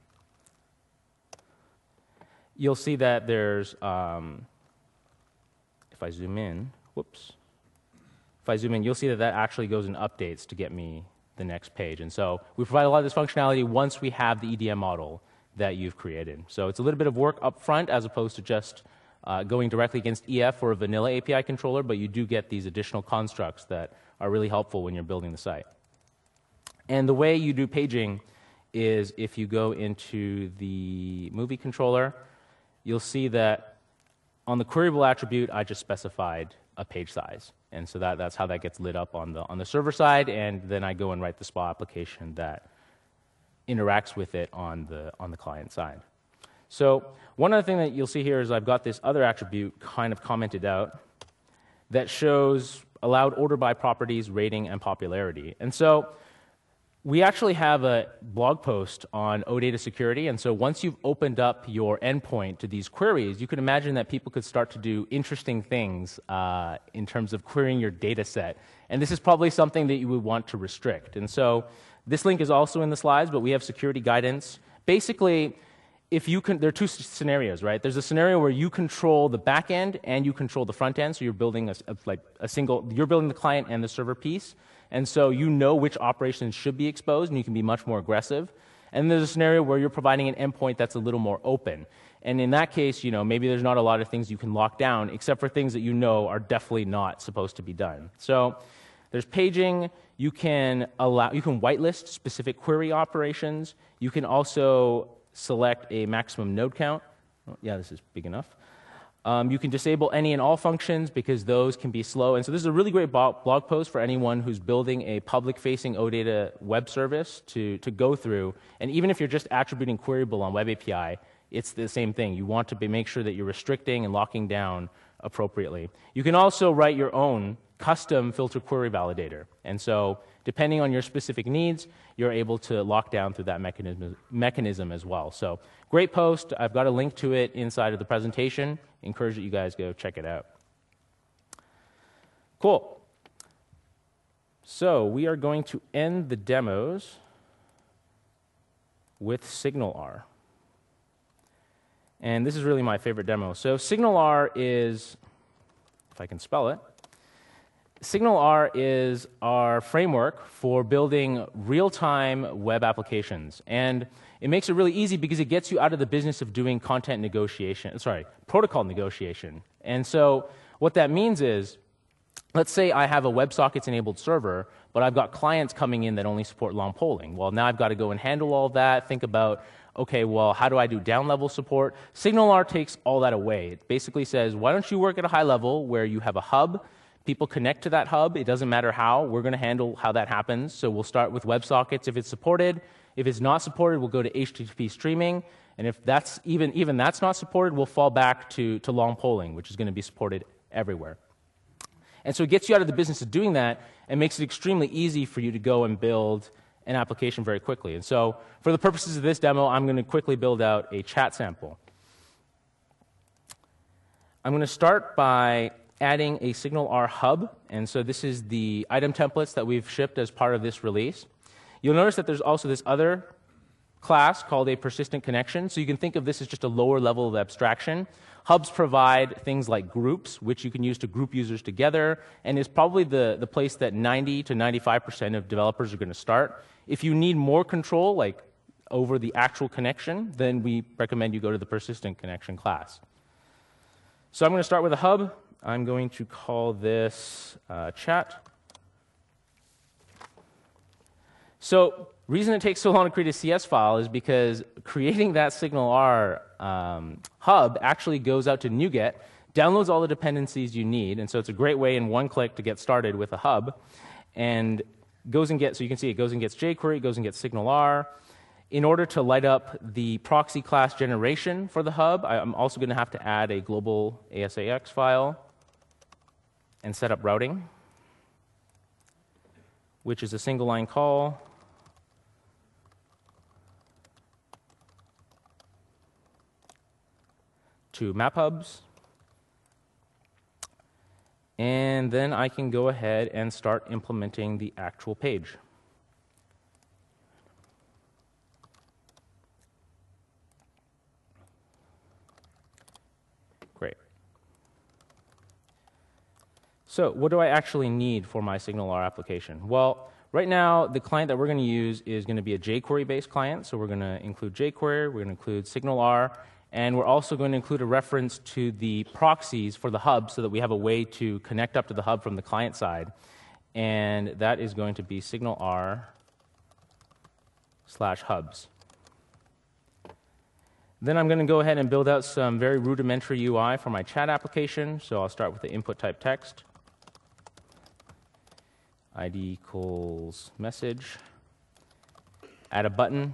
You'll see that there's, um, if I zoom in, whoops. If I zoom in, you'll see that that actually goes and updates to get me the next page. And so we provide a lot of this functionality once we have the E D M model that you've created. So it's a little bit of work up front as opposed to just uh, going directly against E F or a vanilla A P I controller, but you do get these additional constructs that are really helpful when you're building the site. And the way you do paging is if you go into the movie controller, you'll see that on the queryable attribute, I just specified a page size. And so that, that's how that gets lit up on the, on the server side, and then I go and write the S P A application that interacts with it on the, on the client side. So one other thing that you'll see here is I've got this other attribute kind of commented out that shows allowed order by properties, rating, and popularity. And so we actually have a blog post on OData security, and so once you've opened up your endpoint to these queries, you can imagine that people could start to do interesting things uh, in terms of querying your data set. And this is probably something that you would want to restrict. And so this link is also in the slides, but we have security guidance. Basically, if you can, there are two scenarios, right? There's a scenario where you control the back end and you control the front end, so you're building a, a, like a single, you're building the client and the server piece. And so you know which operations should be exposed, and you can be much more aggressive. And there's a scenario where you're providing an endpoint that's a little more open. And in that case, you know, maybe there's not a lot of things you can lock down, except for things that you know are definitely not supposed to be done. So there's paging. You can allow, you can whitelist specific query operations. You can also select a maximum node count. Oh, yeah, this is big enough. Um, you can disable any and all functions because those can be slow. And so this is a really great blog post for anyone who's building a public-facing OData web service to, to go through. And even if you're just attributing queryable on Web A P I, it's the same thing. You want to be, make sure that you're restricting and locking down appropriately. You can also write your own custom filter query validator. And so depending on your specific needs, you're able to lock down through that mechanism, mechanism as well. So great post. I've got a link to it inside of the presentation. Encourage that you guys go check it out. Cool. So we are going to end the demos with SignalR. And this is really my favorite demo. So SignalR is, if I can spell it, SignalR is our framework for building real-time web applications. And it makes it really easy because it gets you out of the business of doing content negotiation, sorry, protocol negotiation. And so what that means is, let's say I have a WebSockets-enabled server, but I've got clients coming in that only support long polling. Well, now I've got to go and handle all that, think about, okay, well, how do I do down-level support? SignalR takes all that away. It basically says, why don't you work at a high level where you have a hub, people connect to that hub, it doesn't matter how, we're going to handle how that happens. So we'll start with WebSockets if it's supported, If it's not supported, we'll go to H T T P streaming. And if that's even, even that's not supported, we'll fall back to, to long polling, which is going to be supported everywhere. And so it gets you out of the business of doing that and makes it extremely easy for you to go and build an application very quickly. And so for the purposes of this demo, I'm going to quickly build out a chat sample. I'm going to start by adding a SignalR hub. And so this is the item templates that we've shipped as part of this release. You'll notice that there's also this other class called a persistent connection. So you can think of this as just a lower level of abstraction. Hubs provide things like groups, which you can use to group users together, and is probably the, the place that ninety to ninety-five percent of developers are going to start. If you need more control, like over the actual connection, then we recommend you go to the persistent connection class. So I'm going to start with a hub. I'm going to call this uh, chat. So reason it takes so long to create a C S file is because creating that SignalR um, hub actually goes out to NuGet, downloads all the dependencies you need, and so it's a great way in one click to get started with a hub, and goes and gets, so you can see it goes and gets jQuery, goes and gets SignalR. In order to light up the proxy class generation for the hub, I'm also going to have to add a global A S A X file and set up routing, which is a single line call to map hubs. And then I can go ahead and start implementing the actual page. Great. So what do I actually need for my SignalR application? Well, right now, the client that we're going to use is going to be a jQuery-based client. So we're going to include jQuery, we're going to include SignalR, and we're also going to include a reference to the proxies for the hub so that we have a way to connect up to the hub from the client side. And that is going to be SignalR slash hubs. Then I'm going to go ahead and build out some very rudimentary U I for my chat application. So I'll start with the input type text. I D equals message. Add a button.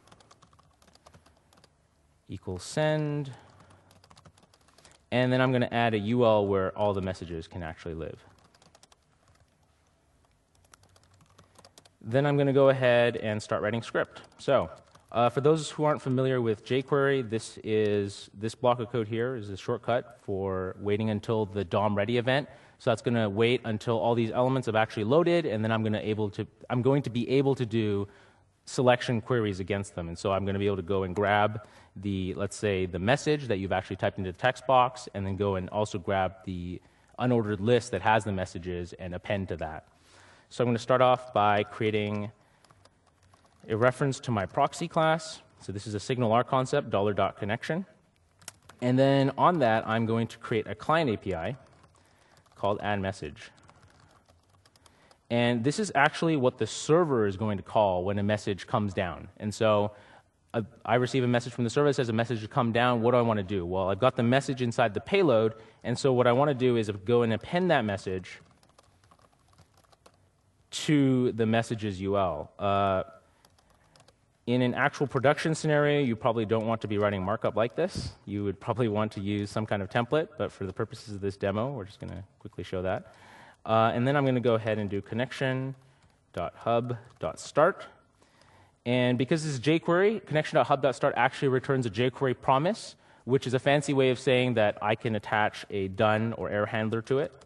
Equals send. And then I'm going to add a U L where all the messages can actually live. Then I'm going to go ahead and start writing script. So uh, for those who aren't familiar with jQuery, this is this block of code here is a shortcut for waiting until the D O M ready event. So that's going to wait until all these elements have actually loaded, and then I'm going to able to I'm going to be able to do selection queries against them. And so I'm going to be able to go and grab the, let's say, the message that you've actually typed into the text box, and then go and also grab the unordered list that has the messages and append to that. So I'm going to start off by creating a reference to my proxy class. So this is a SignalR concept, dollar dot connection. And then on that, I'm going to create a client A P I called add message. And this is actually what the server is going to call when a message comes down. And so uh, I receive a message from the server that says a message has come down. What do I want to do? Well, I've got the message inside the payload, and so what I want to do is go and append that message to the messages U L. Uh, in an actual production scenario, you probably don't want to be writing markup like this. You would probably want to use some kind of template, but for the purposes of this demo, we're just going to quickly show that. Uh, and then I'm going to go ahead and do connection.hub.start. And because this is jQuery, connection.hub.start actually returns a jQuery promise, which is a fancy way of saying that I can attach a done or error handler to it.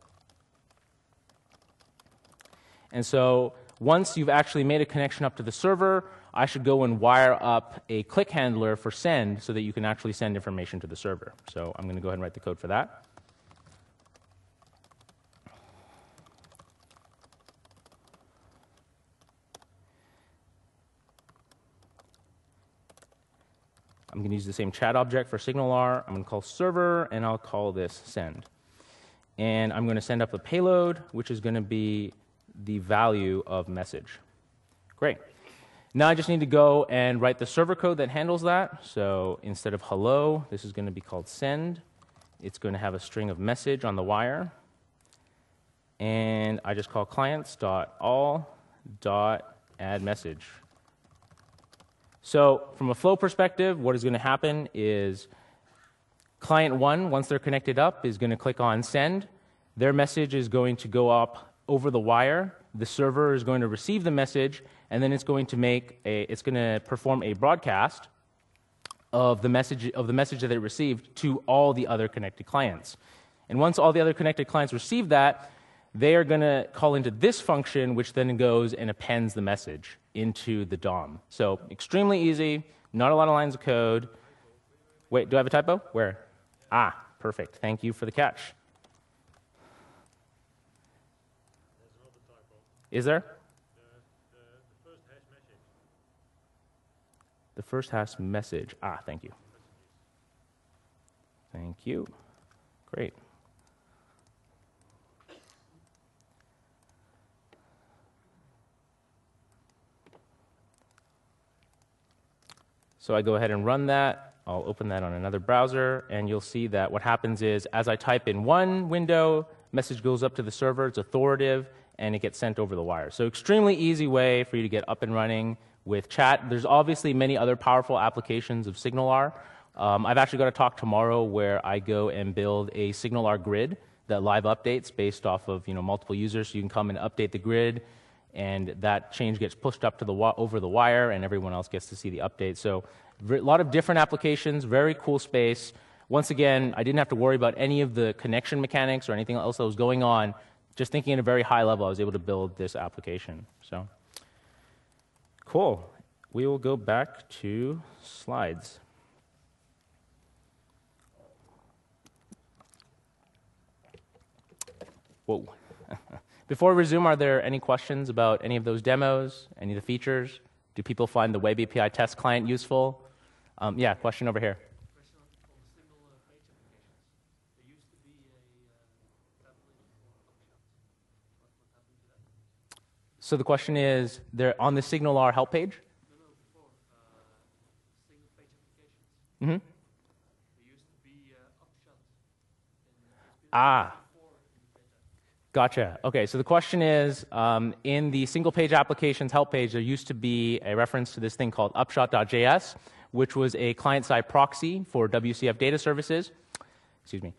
And so once you've actually made a connection up to the server, I should go and wire up a click handler for send so that you can actually send information to the server. So I'm going to go ahead and write the code for that. I'm going to use the same chat object for SignalR. I'm going to call server, and I'll call this send. And I'm going to send up a payload, which is going to be the value of message. Great. Now I just need to go and write the server code that handles that. So instead of hello, this is going to be called send. It's going to have a string of message on the wire. And I just call clients.all.addMessage. So from a flow perspective, what is going to happen is client one, once they're connected up, is going to click on send. Their message is going to go up over the wire. The server is going to receive the message, and then it's going to make a, it's going to perform a broadcast of the message of the message that it received to all the other connected clients. And once all the other connected clients receive that, they are going to call into this function, which then goes and appends the message into the D O M. So extremely easy, not a lot of lines of code. Wait, do I have a typo? Where? Ah, perfect. Thank you for the catch. Is there? The first hash message. Ah, thank you. Thank you. Great. So I go ahead and run that. I'll open that on another browser, and you'll see that what happens is, as I type in one window, message goes up to the server, it's authoritative, and it gets sent over the wire. So extremely easy way for you to get up and running with chat. There's obviously many other powerful applications of SignalR. Um, I've actually got a talk tomorrow where I go and build a SignalR grid that live updates based off of you know multiple users. So you can come and update the grid, and that change gets pushed up to the over the wire, and everyone else gets to see the update. So a lot of different applications, very cool space. Once again, I didn't have to worry about any of the connection mechanics or anything else that was going on. Just thinking at a very high level, I was able to build this application. So, cool. We will go back to slides. Whoa. Before we resume, are there any questions about any of those demos, any of the features? Do people find the Web A P I test client useful? Um, yeah, question over here. Question on, on the single uh, page applications. There used to be a uh, template for options. What, what happened to that? So the question is, they're on the SignalR help page? No, no, before. Uh, single page applications. Mm-hmm. There used to be uh, options. Ah. Gotcha. Okay, so the question is, um, in the single-page applications help page, there used to be a reference to this thing called upshot dot J S, which was a client-side proxy for W C F data services. Excuse me.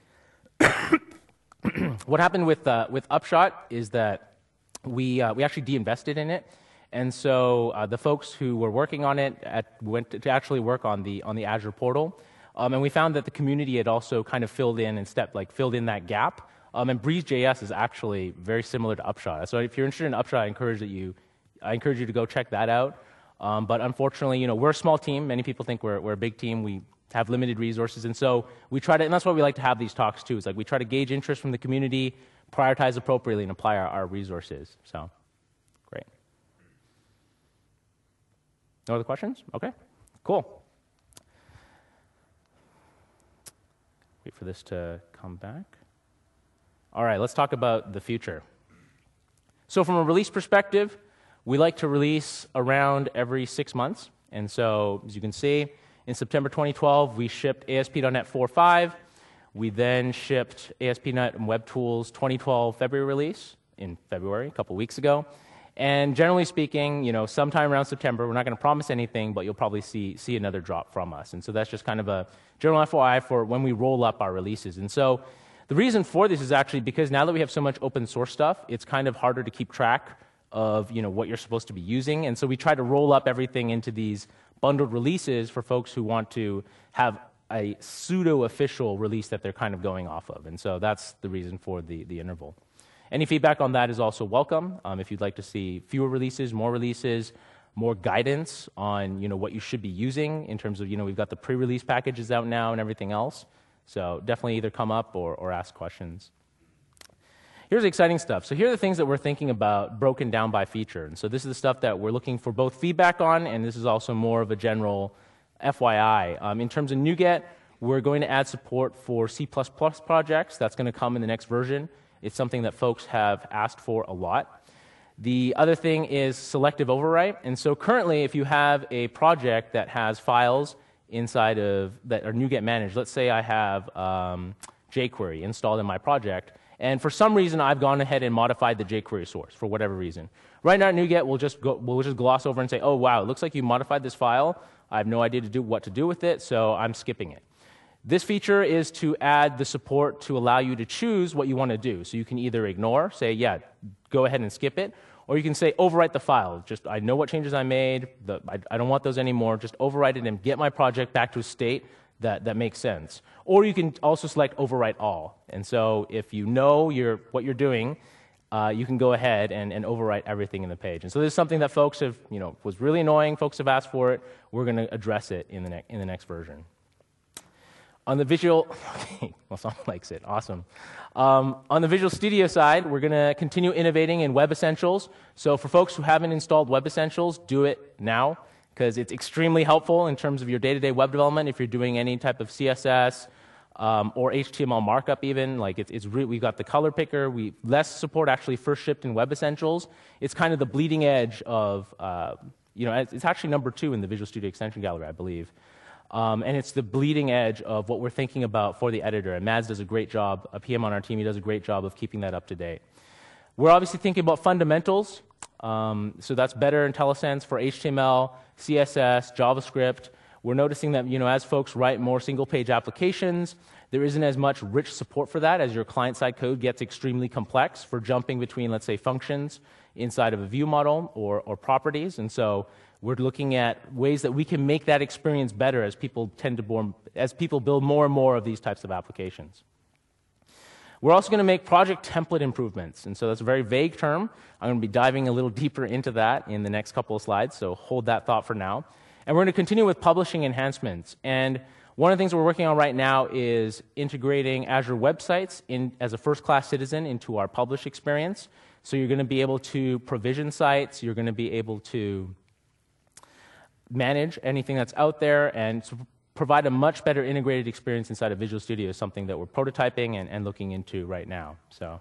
What happened with uh, with Upshot is that we uh, we actually de-invested in it, and so uh, the folks who were working on it at, went to, to actually work on the on the Azure portal, um, and we found that the community had also kind of filled in and stepped like filled in that gap. Um, and Breeze dot J S is actually very similar to Upshot. So if you're interested in Upshot, I encourage that you, I encourage you to go check that out. Um, but unfortunately, you know, we're a small team. Many people think we're we're a big team. We have limited resources, and so we try to. And that's why we like to have these talks too. It's like we try to gauge interest from the community, prioritize appropriately, and apply our, our resources. So, great. No other questions? Okay, cool. Wait for this to come back. All right, let's talk about the future. So from a release perspective, we like to release around every six months. And so, as you can see, in September twenty twelve, we shipped A S P dot net four point five. We then shipped A S P dot net and Web Tools twenty twelve February release in February, a couple weeks ago. And generally speaking, you know, sometime around September, we're not going to promise anything, but you'll probably see, see another drop from us. And so that's just kind of a general F Y I for when we roll up our releases. And so the reason for this is actually because now that we have so much open source stuff, it's kind of harder to keep track of you know what you're supposed to be using, and so we try to roll up everything into these bundled releases for folks who want to have a pseudo-official release that they're kind of going off of, and so that's the reason for the, the interval. Any feedback on that is also welcome. Um, if you'd like to see fewer releases, more releases, more guidance on you know what you should be using in terms of you know we've got the pre-release packages out now and everything else. So definitely either come up or, or ask questions. Here's the exciting stuff. So here are the things that we're thinking about broken down by feature. And so this is the stuff that we're looking for both feedback on, and this is also more of a general F Y I. Um, in terms of NuGet, we're going to add support for C plus plus projects. That's going to come in the next version. It's something that folks have asked for a lot. The other thing is selective overwrite. And so currently, if you have a project that has files inside of that are NuGet managed. Let's say I have um, jQuery installed in my project, and for some reason I've gone ahead and modified the jQuery source for whatever reason. Right now at NuGet, we'll just go, we'll just gloss over and say, "Oh wow, it looks like you modified this file. I have no idea to do what to do with it, so I'm skipping it. This feature is to add the support to allow you to choose what you want to do. So you can either ignore, say, yeah, go ahead and skip it, or you can say, overwrite the file. Just, I know what changes I made, the, I, I don't want those anymore, just overwrite it and get my project back to a state that, that makes sense. Or you can also select overwrite all. And so if you know your, what you're doing, uh, you can go ahead and, and overwrite everything in the page. And so this is something that folks have, you know, was really annoying, folks have asked for it. We're going to address it in the, ne in the next version. On the Visual, okay, well, someone likes it, awesome. Um, on the Visual Studio side, we're going to continue innovating in Web Essentials. So for folks who haven't installed Web Essentials, do it now, because it's extremely helpful in terms of your day-to-day web development. If you're doing any type of C S S um, or H T M L markup even, like it's, it's re we've got the color picker. We less support actually first shipped in Web Essentials. It's kind of the bleeding edge of, uh, you know, it's actually number two in the Visual Studio Extension Gallery, I believe. Um, and it's the bleeding edge of what we're thinking about for the editor. And Mads does a great job, a P M on our team, he does a great job of keeping that up to date. We're obviously thinking about fundamentals. Um, so that's better IntelliSense for H T M L, C S S, JavaScript. We're noticing that, you know, as folks write more single-page applications, there isn't as much rich support for that as your client-side code gets extremely complex for jumping between, let's say, functions inside of a view model or, or properties. And so we're looking at ways that we can make that experience better as people tend to born, as people build more and more of these types of applications. We're also going to make project template improvements, and so that's a very vague term. I'm going to be diving a little deeper into that in the next couple of slides, so hold that thought for now. And we're going to continue with publishing enhancements. And one of the things we're working on right now is integrating Azure websites in, as a first-class citizen into our publish experience. So you're going to be able to provision sites, you're going to be able to manage anything that's out there and provide a much better integrated experience inside of Visual Studio is something that we're prototyping and, and looking into right now. So,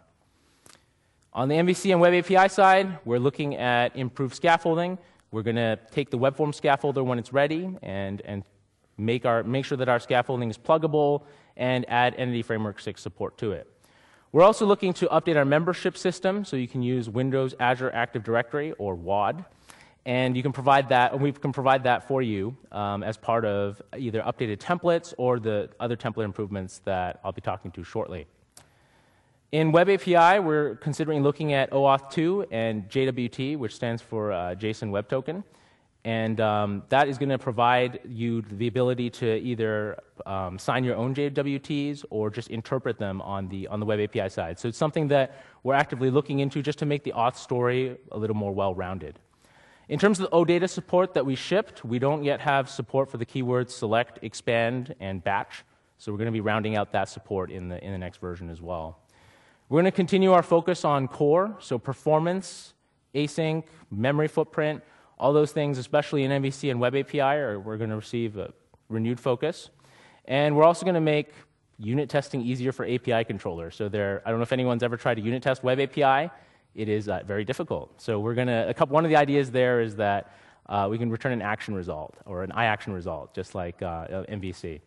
on the M V C and Web A P I side, we're looking at improved scaffolding. We're going to take the web form scaffolder when it's ready and, and make, our, make sure that our scaffolding is pluggable and add Entity Framework six support to it. We're also looking to update our membership system so you can use Windows Azure Active Directory, or W A D. And you can provide that, and we can provide that for you um, as part of either updated templates or the other template improvements that I'll be talking to shortly. In Web A P I, we're considering looking at O auth two and J W T, which stands for uh, JSON Web Token. And um, that is going to provide you the ability to either um, sign your own J W Ts or just interpret them on the, on the Web A P I side. So it's something that we're actively looking into just to make the auth story a little more well-rounded. In terms of the OData support that we shipped, we don't yet have support for the keywords select, expand, and batch. So we're going to be rounding out that support in the, in the next version as well. We're going to continue our focus on core, so performance, async, memory footprint, all those things, especially in M V C and Web A P I, are, we're going to receive a renewed focus. And we're also going to make unit testing easier for A P I controllers. So there, I don't know if anyone's ever tried to unit test Web A P I. It is uh, very difficult. So we're going to, a couple, one of the ideas there is that uh, we can return an action result or an iAction result, just like uh, M V C.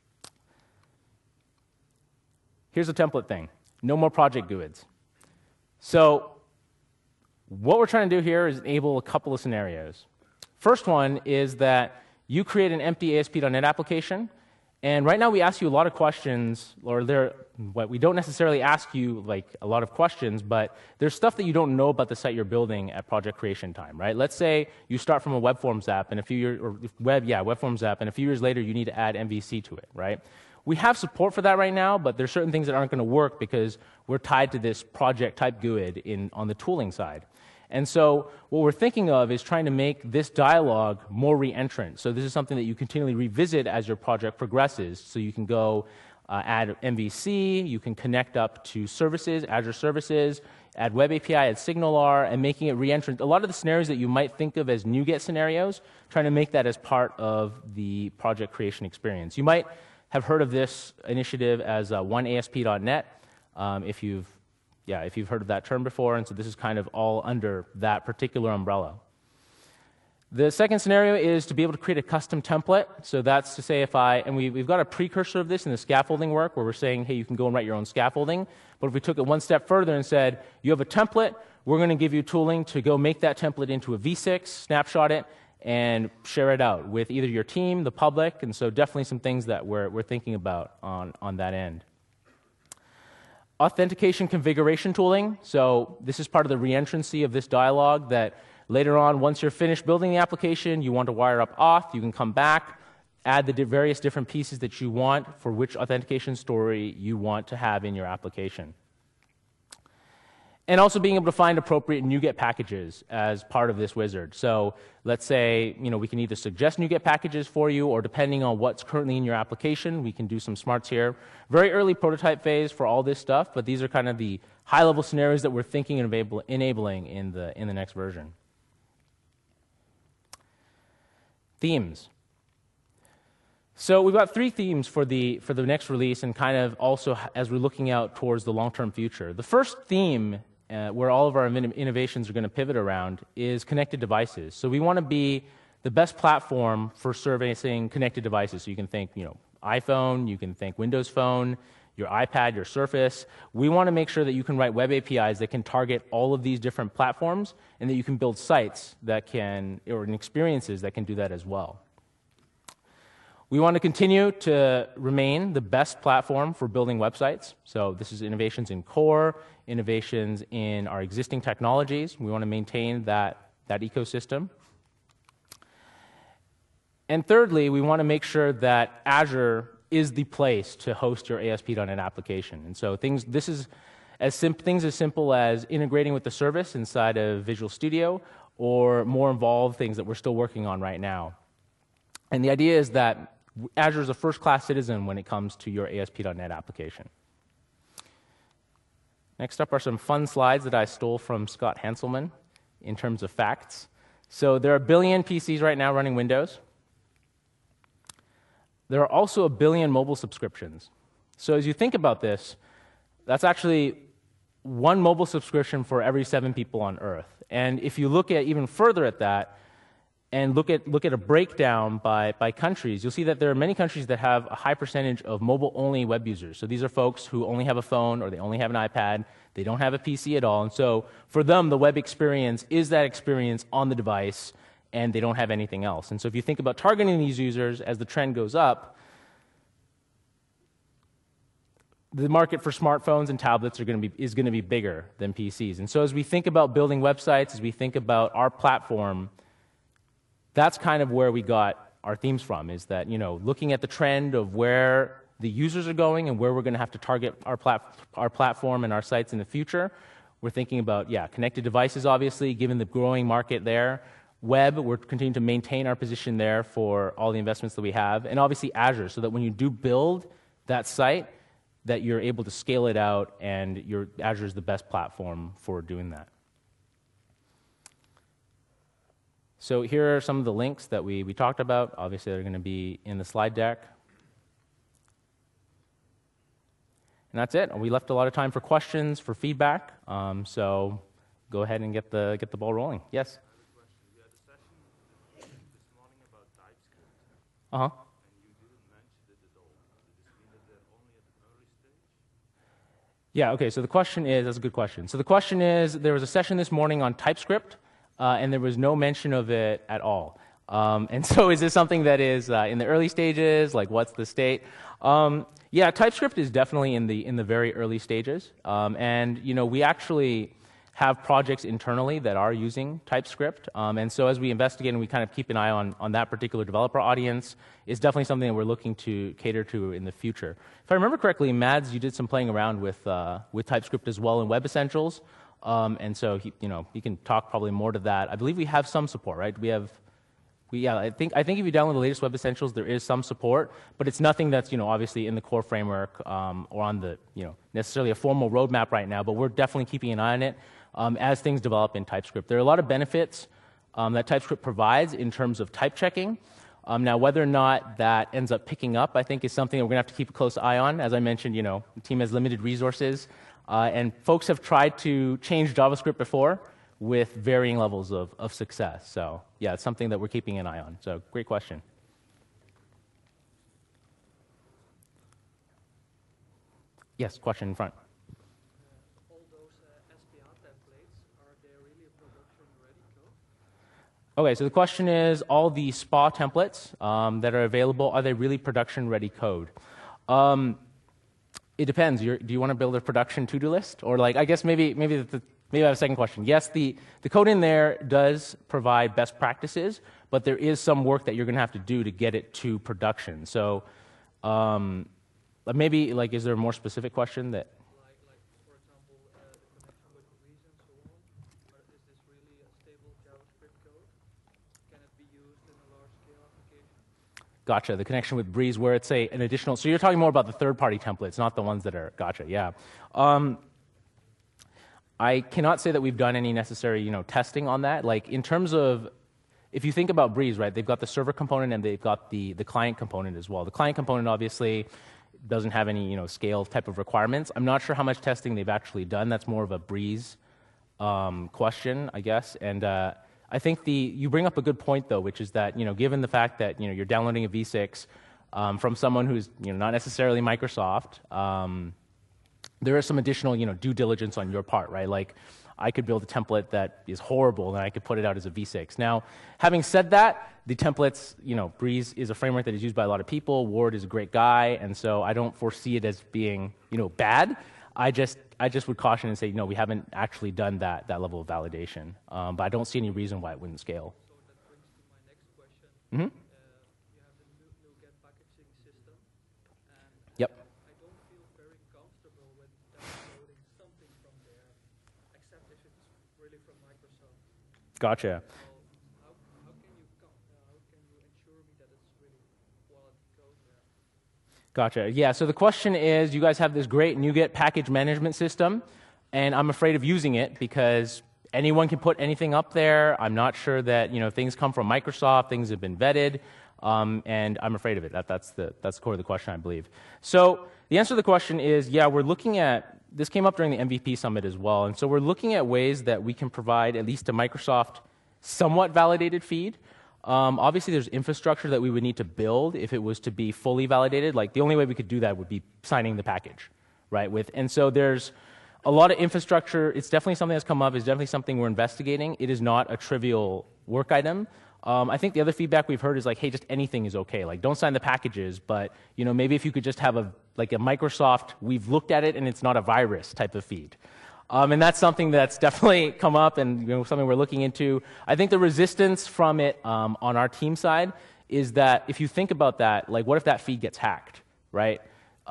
Here's a template thing. No more project G U I Ds. So what we're trying to do here is enable a couple of scenarios. First one is that you create an empty A S P dot net application, and right now we ask you a lot of questions, or there, what we don't necessarily ask you like a lot of questions, but there's stuff that you don't know about the site you're building at project creation time, right? Let's say you start from a web forms app, and a few years, or web, yeah, web forms app, and a few years later you need to add M V C to it, right? We have support for that right now, but there's certain things that aren't going to work because we're tied to this project type G U I D in, on the tooling side. And so what we're thinking of is trying to make this dialogue more re-entrant. So this is something that you continually revisit as your project progresses. So you can go uh, add M V C, you can connect up to services, Azure services, add Web A P I, add SignalR, and making it re-entrant. A lot of the scenarios that you might think of as NuGet scenarios, trying to make that as part of the project creation experience. You might have heard of this initiative as uh, one A S P dot net, um, if you've Yeah, if you've heard of that term before, and so this is kind of all under that particular umbrella. The second scenario is to be able to create a custom template. So that's to say if I, and we, we've got a precursor of this in the scaffolding work where we're saying, hey, you can go and write your own scaffolding. But if we took it one step further and said, you have a template, we're going to give you tooling to go make that template into a V six, snapshot it, and share it out with either your team, the public, and so definitely some things that we're, we're thinking about on, on that end. Authentication configuration tooling. So this is part of the reentrancy of this dialog that later on, once you're finished building the application, you want to wire up auth, you can come back, add the various different pieces that you want for which authentication story you want to have in your application. And also being able to find appropriate NuGet packages as part of this wizard. So let's say, you know, we can either suggest NuGet packages for you, or depending on what's currently in your application, we can do some smarts here. Very early prototype phase for all this stuff, but these are kind of the high-level scenarios that we're thinking of enabling in the, in the next version. Themes. So we've got three themes for the, for the next release, and kind of also as we're looking out towards the long-term future. The first theme, uh, where all of our innovations are going to pivot around, is connected devices. So we want to be the best platform for servicing connected devices. So you can think, you know, iPhone, you can think Windows Phone, your iPad, your Surface. We want to make sure that you can write web A P Is that can target all of these different platforms, and that you can build sites that can, or experiences that can do that as well. We want to continue to remain the best platform for building websites. So this is innovations in core, innovations in our existing technologies. We want to maintain that, that ecosystem. And thirdly, we want to make sure that Azure is the place to host your A S P dot net application. And so things, this is as sim things as simple as integrating with the service inside of Visual Studio, or more involved things that we're still working on right now. And the idea is that Azure is a first-class citizen when it comes to your A S P dot net application. Next up are some fun slides that I stole from Scott Hanselman in terms of facts. So there are a billion P Cs right now running Windows. There are also a billion mobile subscriptions. So as you think about this, that's actually one mobile subscription for every seven people on Earth. And if you look at even further at that, and look at, look at a breakdown by, by countries, you'll see that there are many countries that have a high percentage of mobile-only web users. So these are folks who only have a phone, or they only have an iPad, they don't have a P C at all. And so for them, the web experience is that experience on the device, and they don't have anything else. And so if you think about targeting these users as the trend goes up, the market for smartphones and tablets are going to be, is going to be bigger than P Cs. And so as we think about building websites, as we think about our platform, that's kind of where we got our themes from, is that, you know, looking at the trend of where the users are going and where we're going to have to target our, plat our platform and our sites in the future. We're thinking about, yeah, connected devices, obviously, given the growing market there. Web, we're continuing to maintain our position there for all the investments that we have. And obviously Azure, so that when you do build that site, that you're able to scale it out, and your Azure is the best platform for doing that. So here are some of the links that we, we talked about. Obviously, they're going to be in the slide deck. And that's it. We left a lot of time for questions, for feedback. Um, so go ahead and get the, get the ball rolling. Yes? I have a question. We had a session this morning about TypeScript. Uh-huh. And you didn't mention it at all. Does this mean that they're only at an early stage? Yeah, okay, so the question is, that's a good question. So the question is, there was a session this morning on TypeScript, Uh, and there was no mention of it at all. Um, and so is this something that is uh, in the early stages? Like, what's the state? Um, yeah, TypeScript is definitely in the, in the very early stages. Um, and, you know, we actually have projects internally that are using TypeScript. Um, and so as we investigate and we kind of keep an eye on, on that particular developer audience, it's definitely something that we're looking to cater to in the future. If I remember correctly, Mads, you did some playing around with, uh, with TypeScript as well in Web Essentials. Um, and so, he, you know, he can talk probably more to that. I believe we have some support, right? We have, we, yeah, I think, I think if you download the latest Web Essentials, there is some support, but it's nothing that's, you know, obviously in the core framework um, or on the, you know, necessarily a formal roadmap right now, but we're definitely keeping an eye on it um, as things develop in TypeScript. There are a lot of benefits um, that TypeScript provides in terms of type checking. Um, now, whether or not that ends up picking up, I think is something that we're going to have to keep a close eye on. As I mentioned, you know, the team has limited resources. Uh, and folks have tried to change JavaScript before with varying levels of, of success. So, yeah, it's something that we're keeping an eye on. So, great question. Yes, question in front. Uh, all those uh, S P R templates, are they really production-ready code? Okay, so the question is, all the S P A templates um, that are available, are they really production-ready code? Um, it depends. You're, do you want to build a production to-do list? Or like, I guess maybe, maybe, the, maybe I have a second question. Yes, the, the code in there does provide best practices, but there is some work that you're going to have to do to get it to production. So um, maybe, like, is there a more specific question that? Like, like for example, uh, the connection with Breeze and so on. Or is this really a stable JavaScript code? Can it be used in a large-scale application? Gotcha, the connection with Breeze where it's a, an additional, so you're talking more about the third-party templates, not the ones that are, gotcha, yeah. Um, I cannot say that we've done any necessary, you know, testing on that. Like, in terms of, if you think about Breeze, right, they've got the server component and they've got the, the client component as well. The client component obviously doesn't have any, you know, scale type of requirements. I'm not sure how much testing they've actually done. That's more of a Breeze um, question, I guess. And uh, I think the, you bring up a good point, though, which is that, you know, given the fact that, you know, you're downloading a v six um, from someone who's, you know, not necessarily Microsoft, um, there is some additional, you know, due diligence on your part, right? Like, I could build a template that is horrible, and I could put it out as a v six. Now, having said that, the templates, you know, Breeze is a framework that is used by a lot of people. Ward is a great guy, and so I don't foresee it as being, you know, bad. I just, I just would caution and say, no, we haven't actually done that, that level of validation. Um, but I don't see any reason why it wouldn't scale. So that brings to my next question. Mm-hmm. Uh, you have the new NuGet packaging system, and Yep. I don't feel very comfortable with downloading something from there, except if it's really from Microsoft. Gotcha. So how, how can you com uh, how can you ensure me that it's really quality code there? Gotcha. Yeah, so the question is, you guys have this great NuGet package management system, and I'm afraid of using it because anyone can put anything up there. I'm not sure that, you know, things come from Microsoft, things have been vetted, um, and I'm afraid of it. That, that's, the, that's the core of the question, I believe. So the answer to the question is, yeah, we're looking at, this came up during the M V P Summit as well, and so we're looking at ways that we can provide at least a Microsoft somewhat validated feed. Um, obviously, there's infrastructure that we would need to build if it was to be fully validated. Like, the only way we could do that would be signing the package, right? With, and so there's a lot of infrastructure. It's definitely something that's come up. It's definitely something we're investigating. It is not a trivial work item. Um, I think the other feedback we've heard is like, hey, just anything is okay. Like, don't sign the packages, but, you know, maybe if you could just have a, like a Microsoft, we've looked at it and it's not a virus type of feed. Um, and that's something that's definitely come up and, you know, something we're looking into. I think the resistance from it um, on our team side is that if you think about that, like, what if that feed gets hacked, right?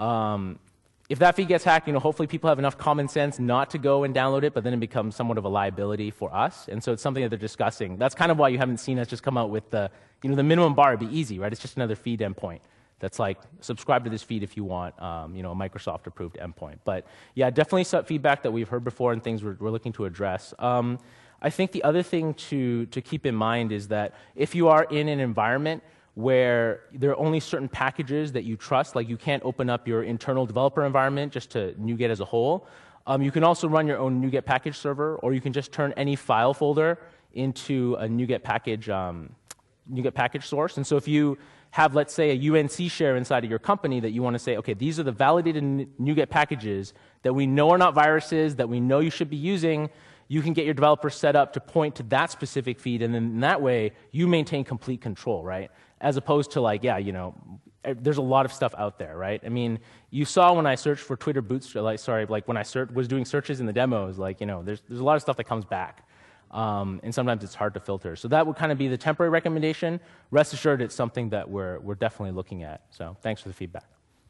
Um, if that feed gets hacked, you know, hopefully people have enough common sense not to go and download it, but then it becomes somewhat of a liability for us. And so it's something that they're discussing. That's kind of why you haven't seen us just come out with the, you know, the minimum bar would be easy, right? It's just another feed endpoint. That's like, subscribe to this feed if you want, um, you know, a Microsoft-approved endpoint. But yeah, definitely some feedback that we've heard before and things we're, we're looking to address. Um, I think the other thing to, to keep in mind is that if you are in an environment where there are only certain packages that you trust, like you can't open up your internal developer environment just to NuGet as a whole, um, you can also run your own NuGet package server, or you can just turn any file folder into a NuGet package, um, NuGet package source. And so if you have, let's say, a U N C share inside of your company that you want to say, okay, these are the validated NuGet packages that we know are not viruses, that we know you should be using, you can get your developers set up to point to that specific feed, and then in that way, you maintain complete control, right? As opposed to like, yeah, you know, there's a lot of stuff out there, right? I mean, you saw when I searched for Twitter Bootstrap, like, sorry, like when I searched, was doing searches in the demos, like, you know, there's, there's a lot of stuff that comes back. Um, and sometimes it's hard to filter. So that would kind of be the temporary recommendation. Rest assured, it's something that we're, we're definitely looking at. So thanks for the feedback.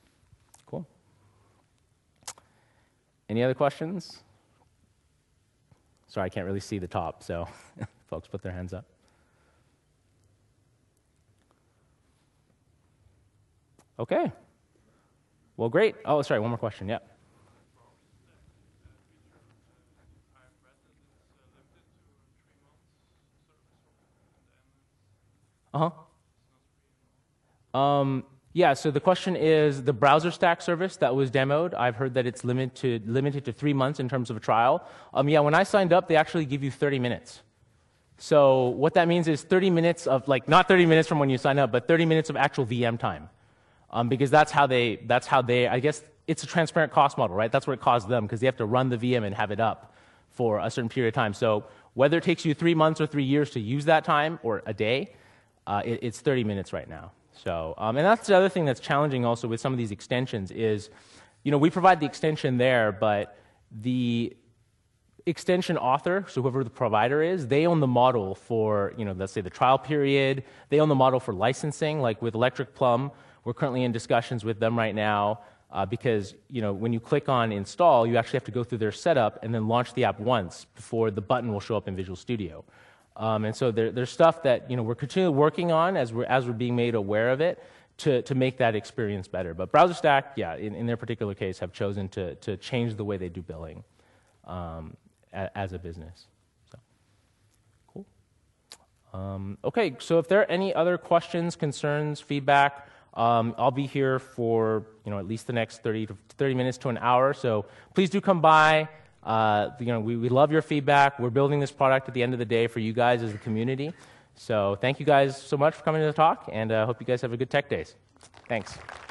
Cool. Any other questions? Sorry, I can't really see the top, so folks put their hands up. Okay. Well, great. Oh, sorry, one more question. Yeah. Uh-huh. Um, yeah, so the question is the browser stack service that was demoed. I've heard that it's limited, limited to three months in terms of a trial. Um, yeah, when I signed up, they actually give you thirty minutes. So what that means is thirty minutes of, like, not thirty minutes from when you sign up, but thirty minutes of actual V M time. Um, because that's how they, that's how they, I guess it's a transparent cost model, right? That's what it costs them, because they have to run the V M and have it up for a certain period of time. So whether it takes you three months or three years to use that time, or a day, uh, it, it's thirty minutes right now. So, um, and that's the other thing that's challenging also with some of these extensions is, you know, we provide the extension there, but the extension author, so whoever the provider is, they own the model for, you know, let's say the trial period. They own the model for licensing. Like with Electric Plum, we're currently in discussions with them right now uh, because, you know, when you click on install, you actually have to go through their setup and then launch the app once before the button will show up in Visual Studio. Um, and so there, there's stuff that, you know, we're continually working on as we're, as we're being made aware of it to, to make that experience better. But BrowserStack, yeah, in, in their particular case, have chosen to, to change the way they do billing. Um, as a business. So, cool. Um, okay, so if there are any other questions, concerns, feedback, um, I'll be here for you know at least the next thirty to thirty minutes to an hour. So please do come by. Uh, you know we, we love your feedback. We're building this product at the end of the day for you guys as a community. So thank you guys so much for coming to the talk, and I uh, hope you guys have a good Tech Days. Thanks.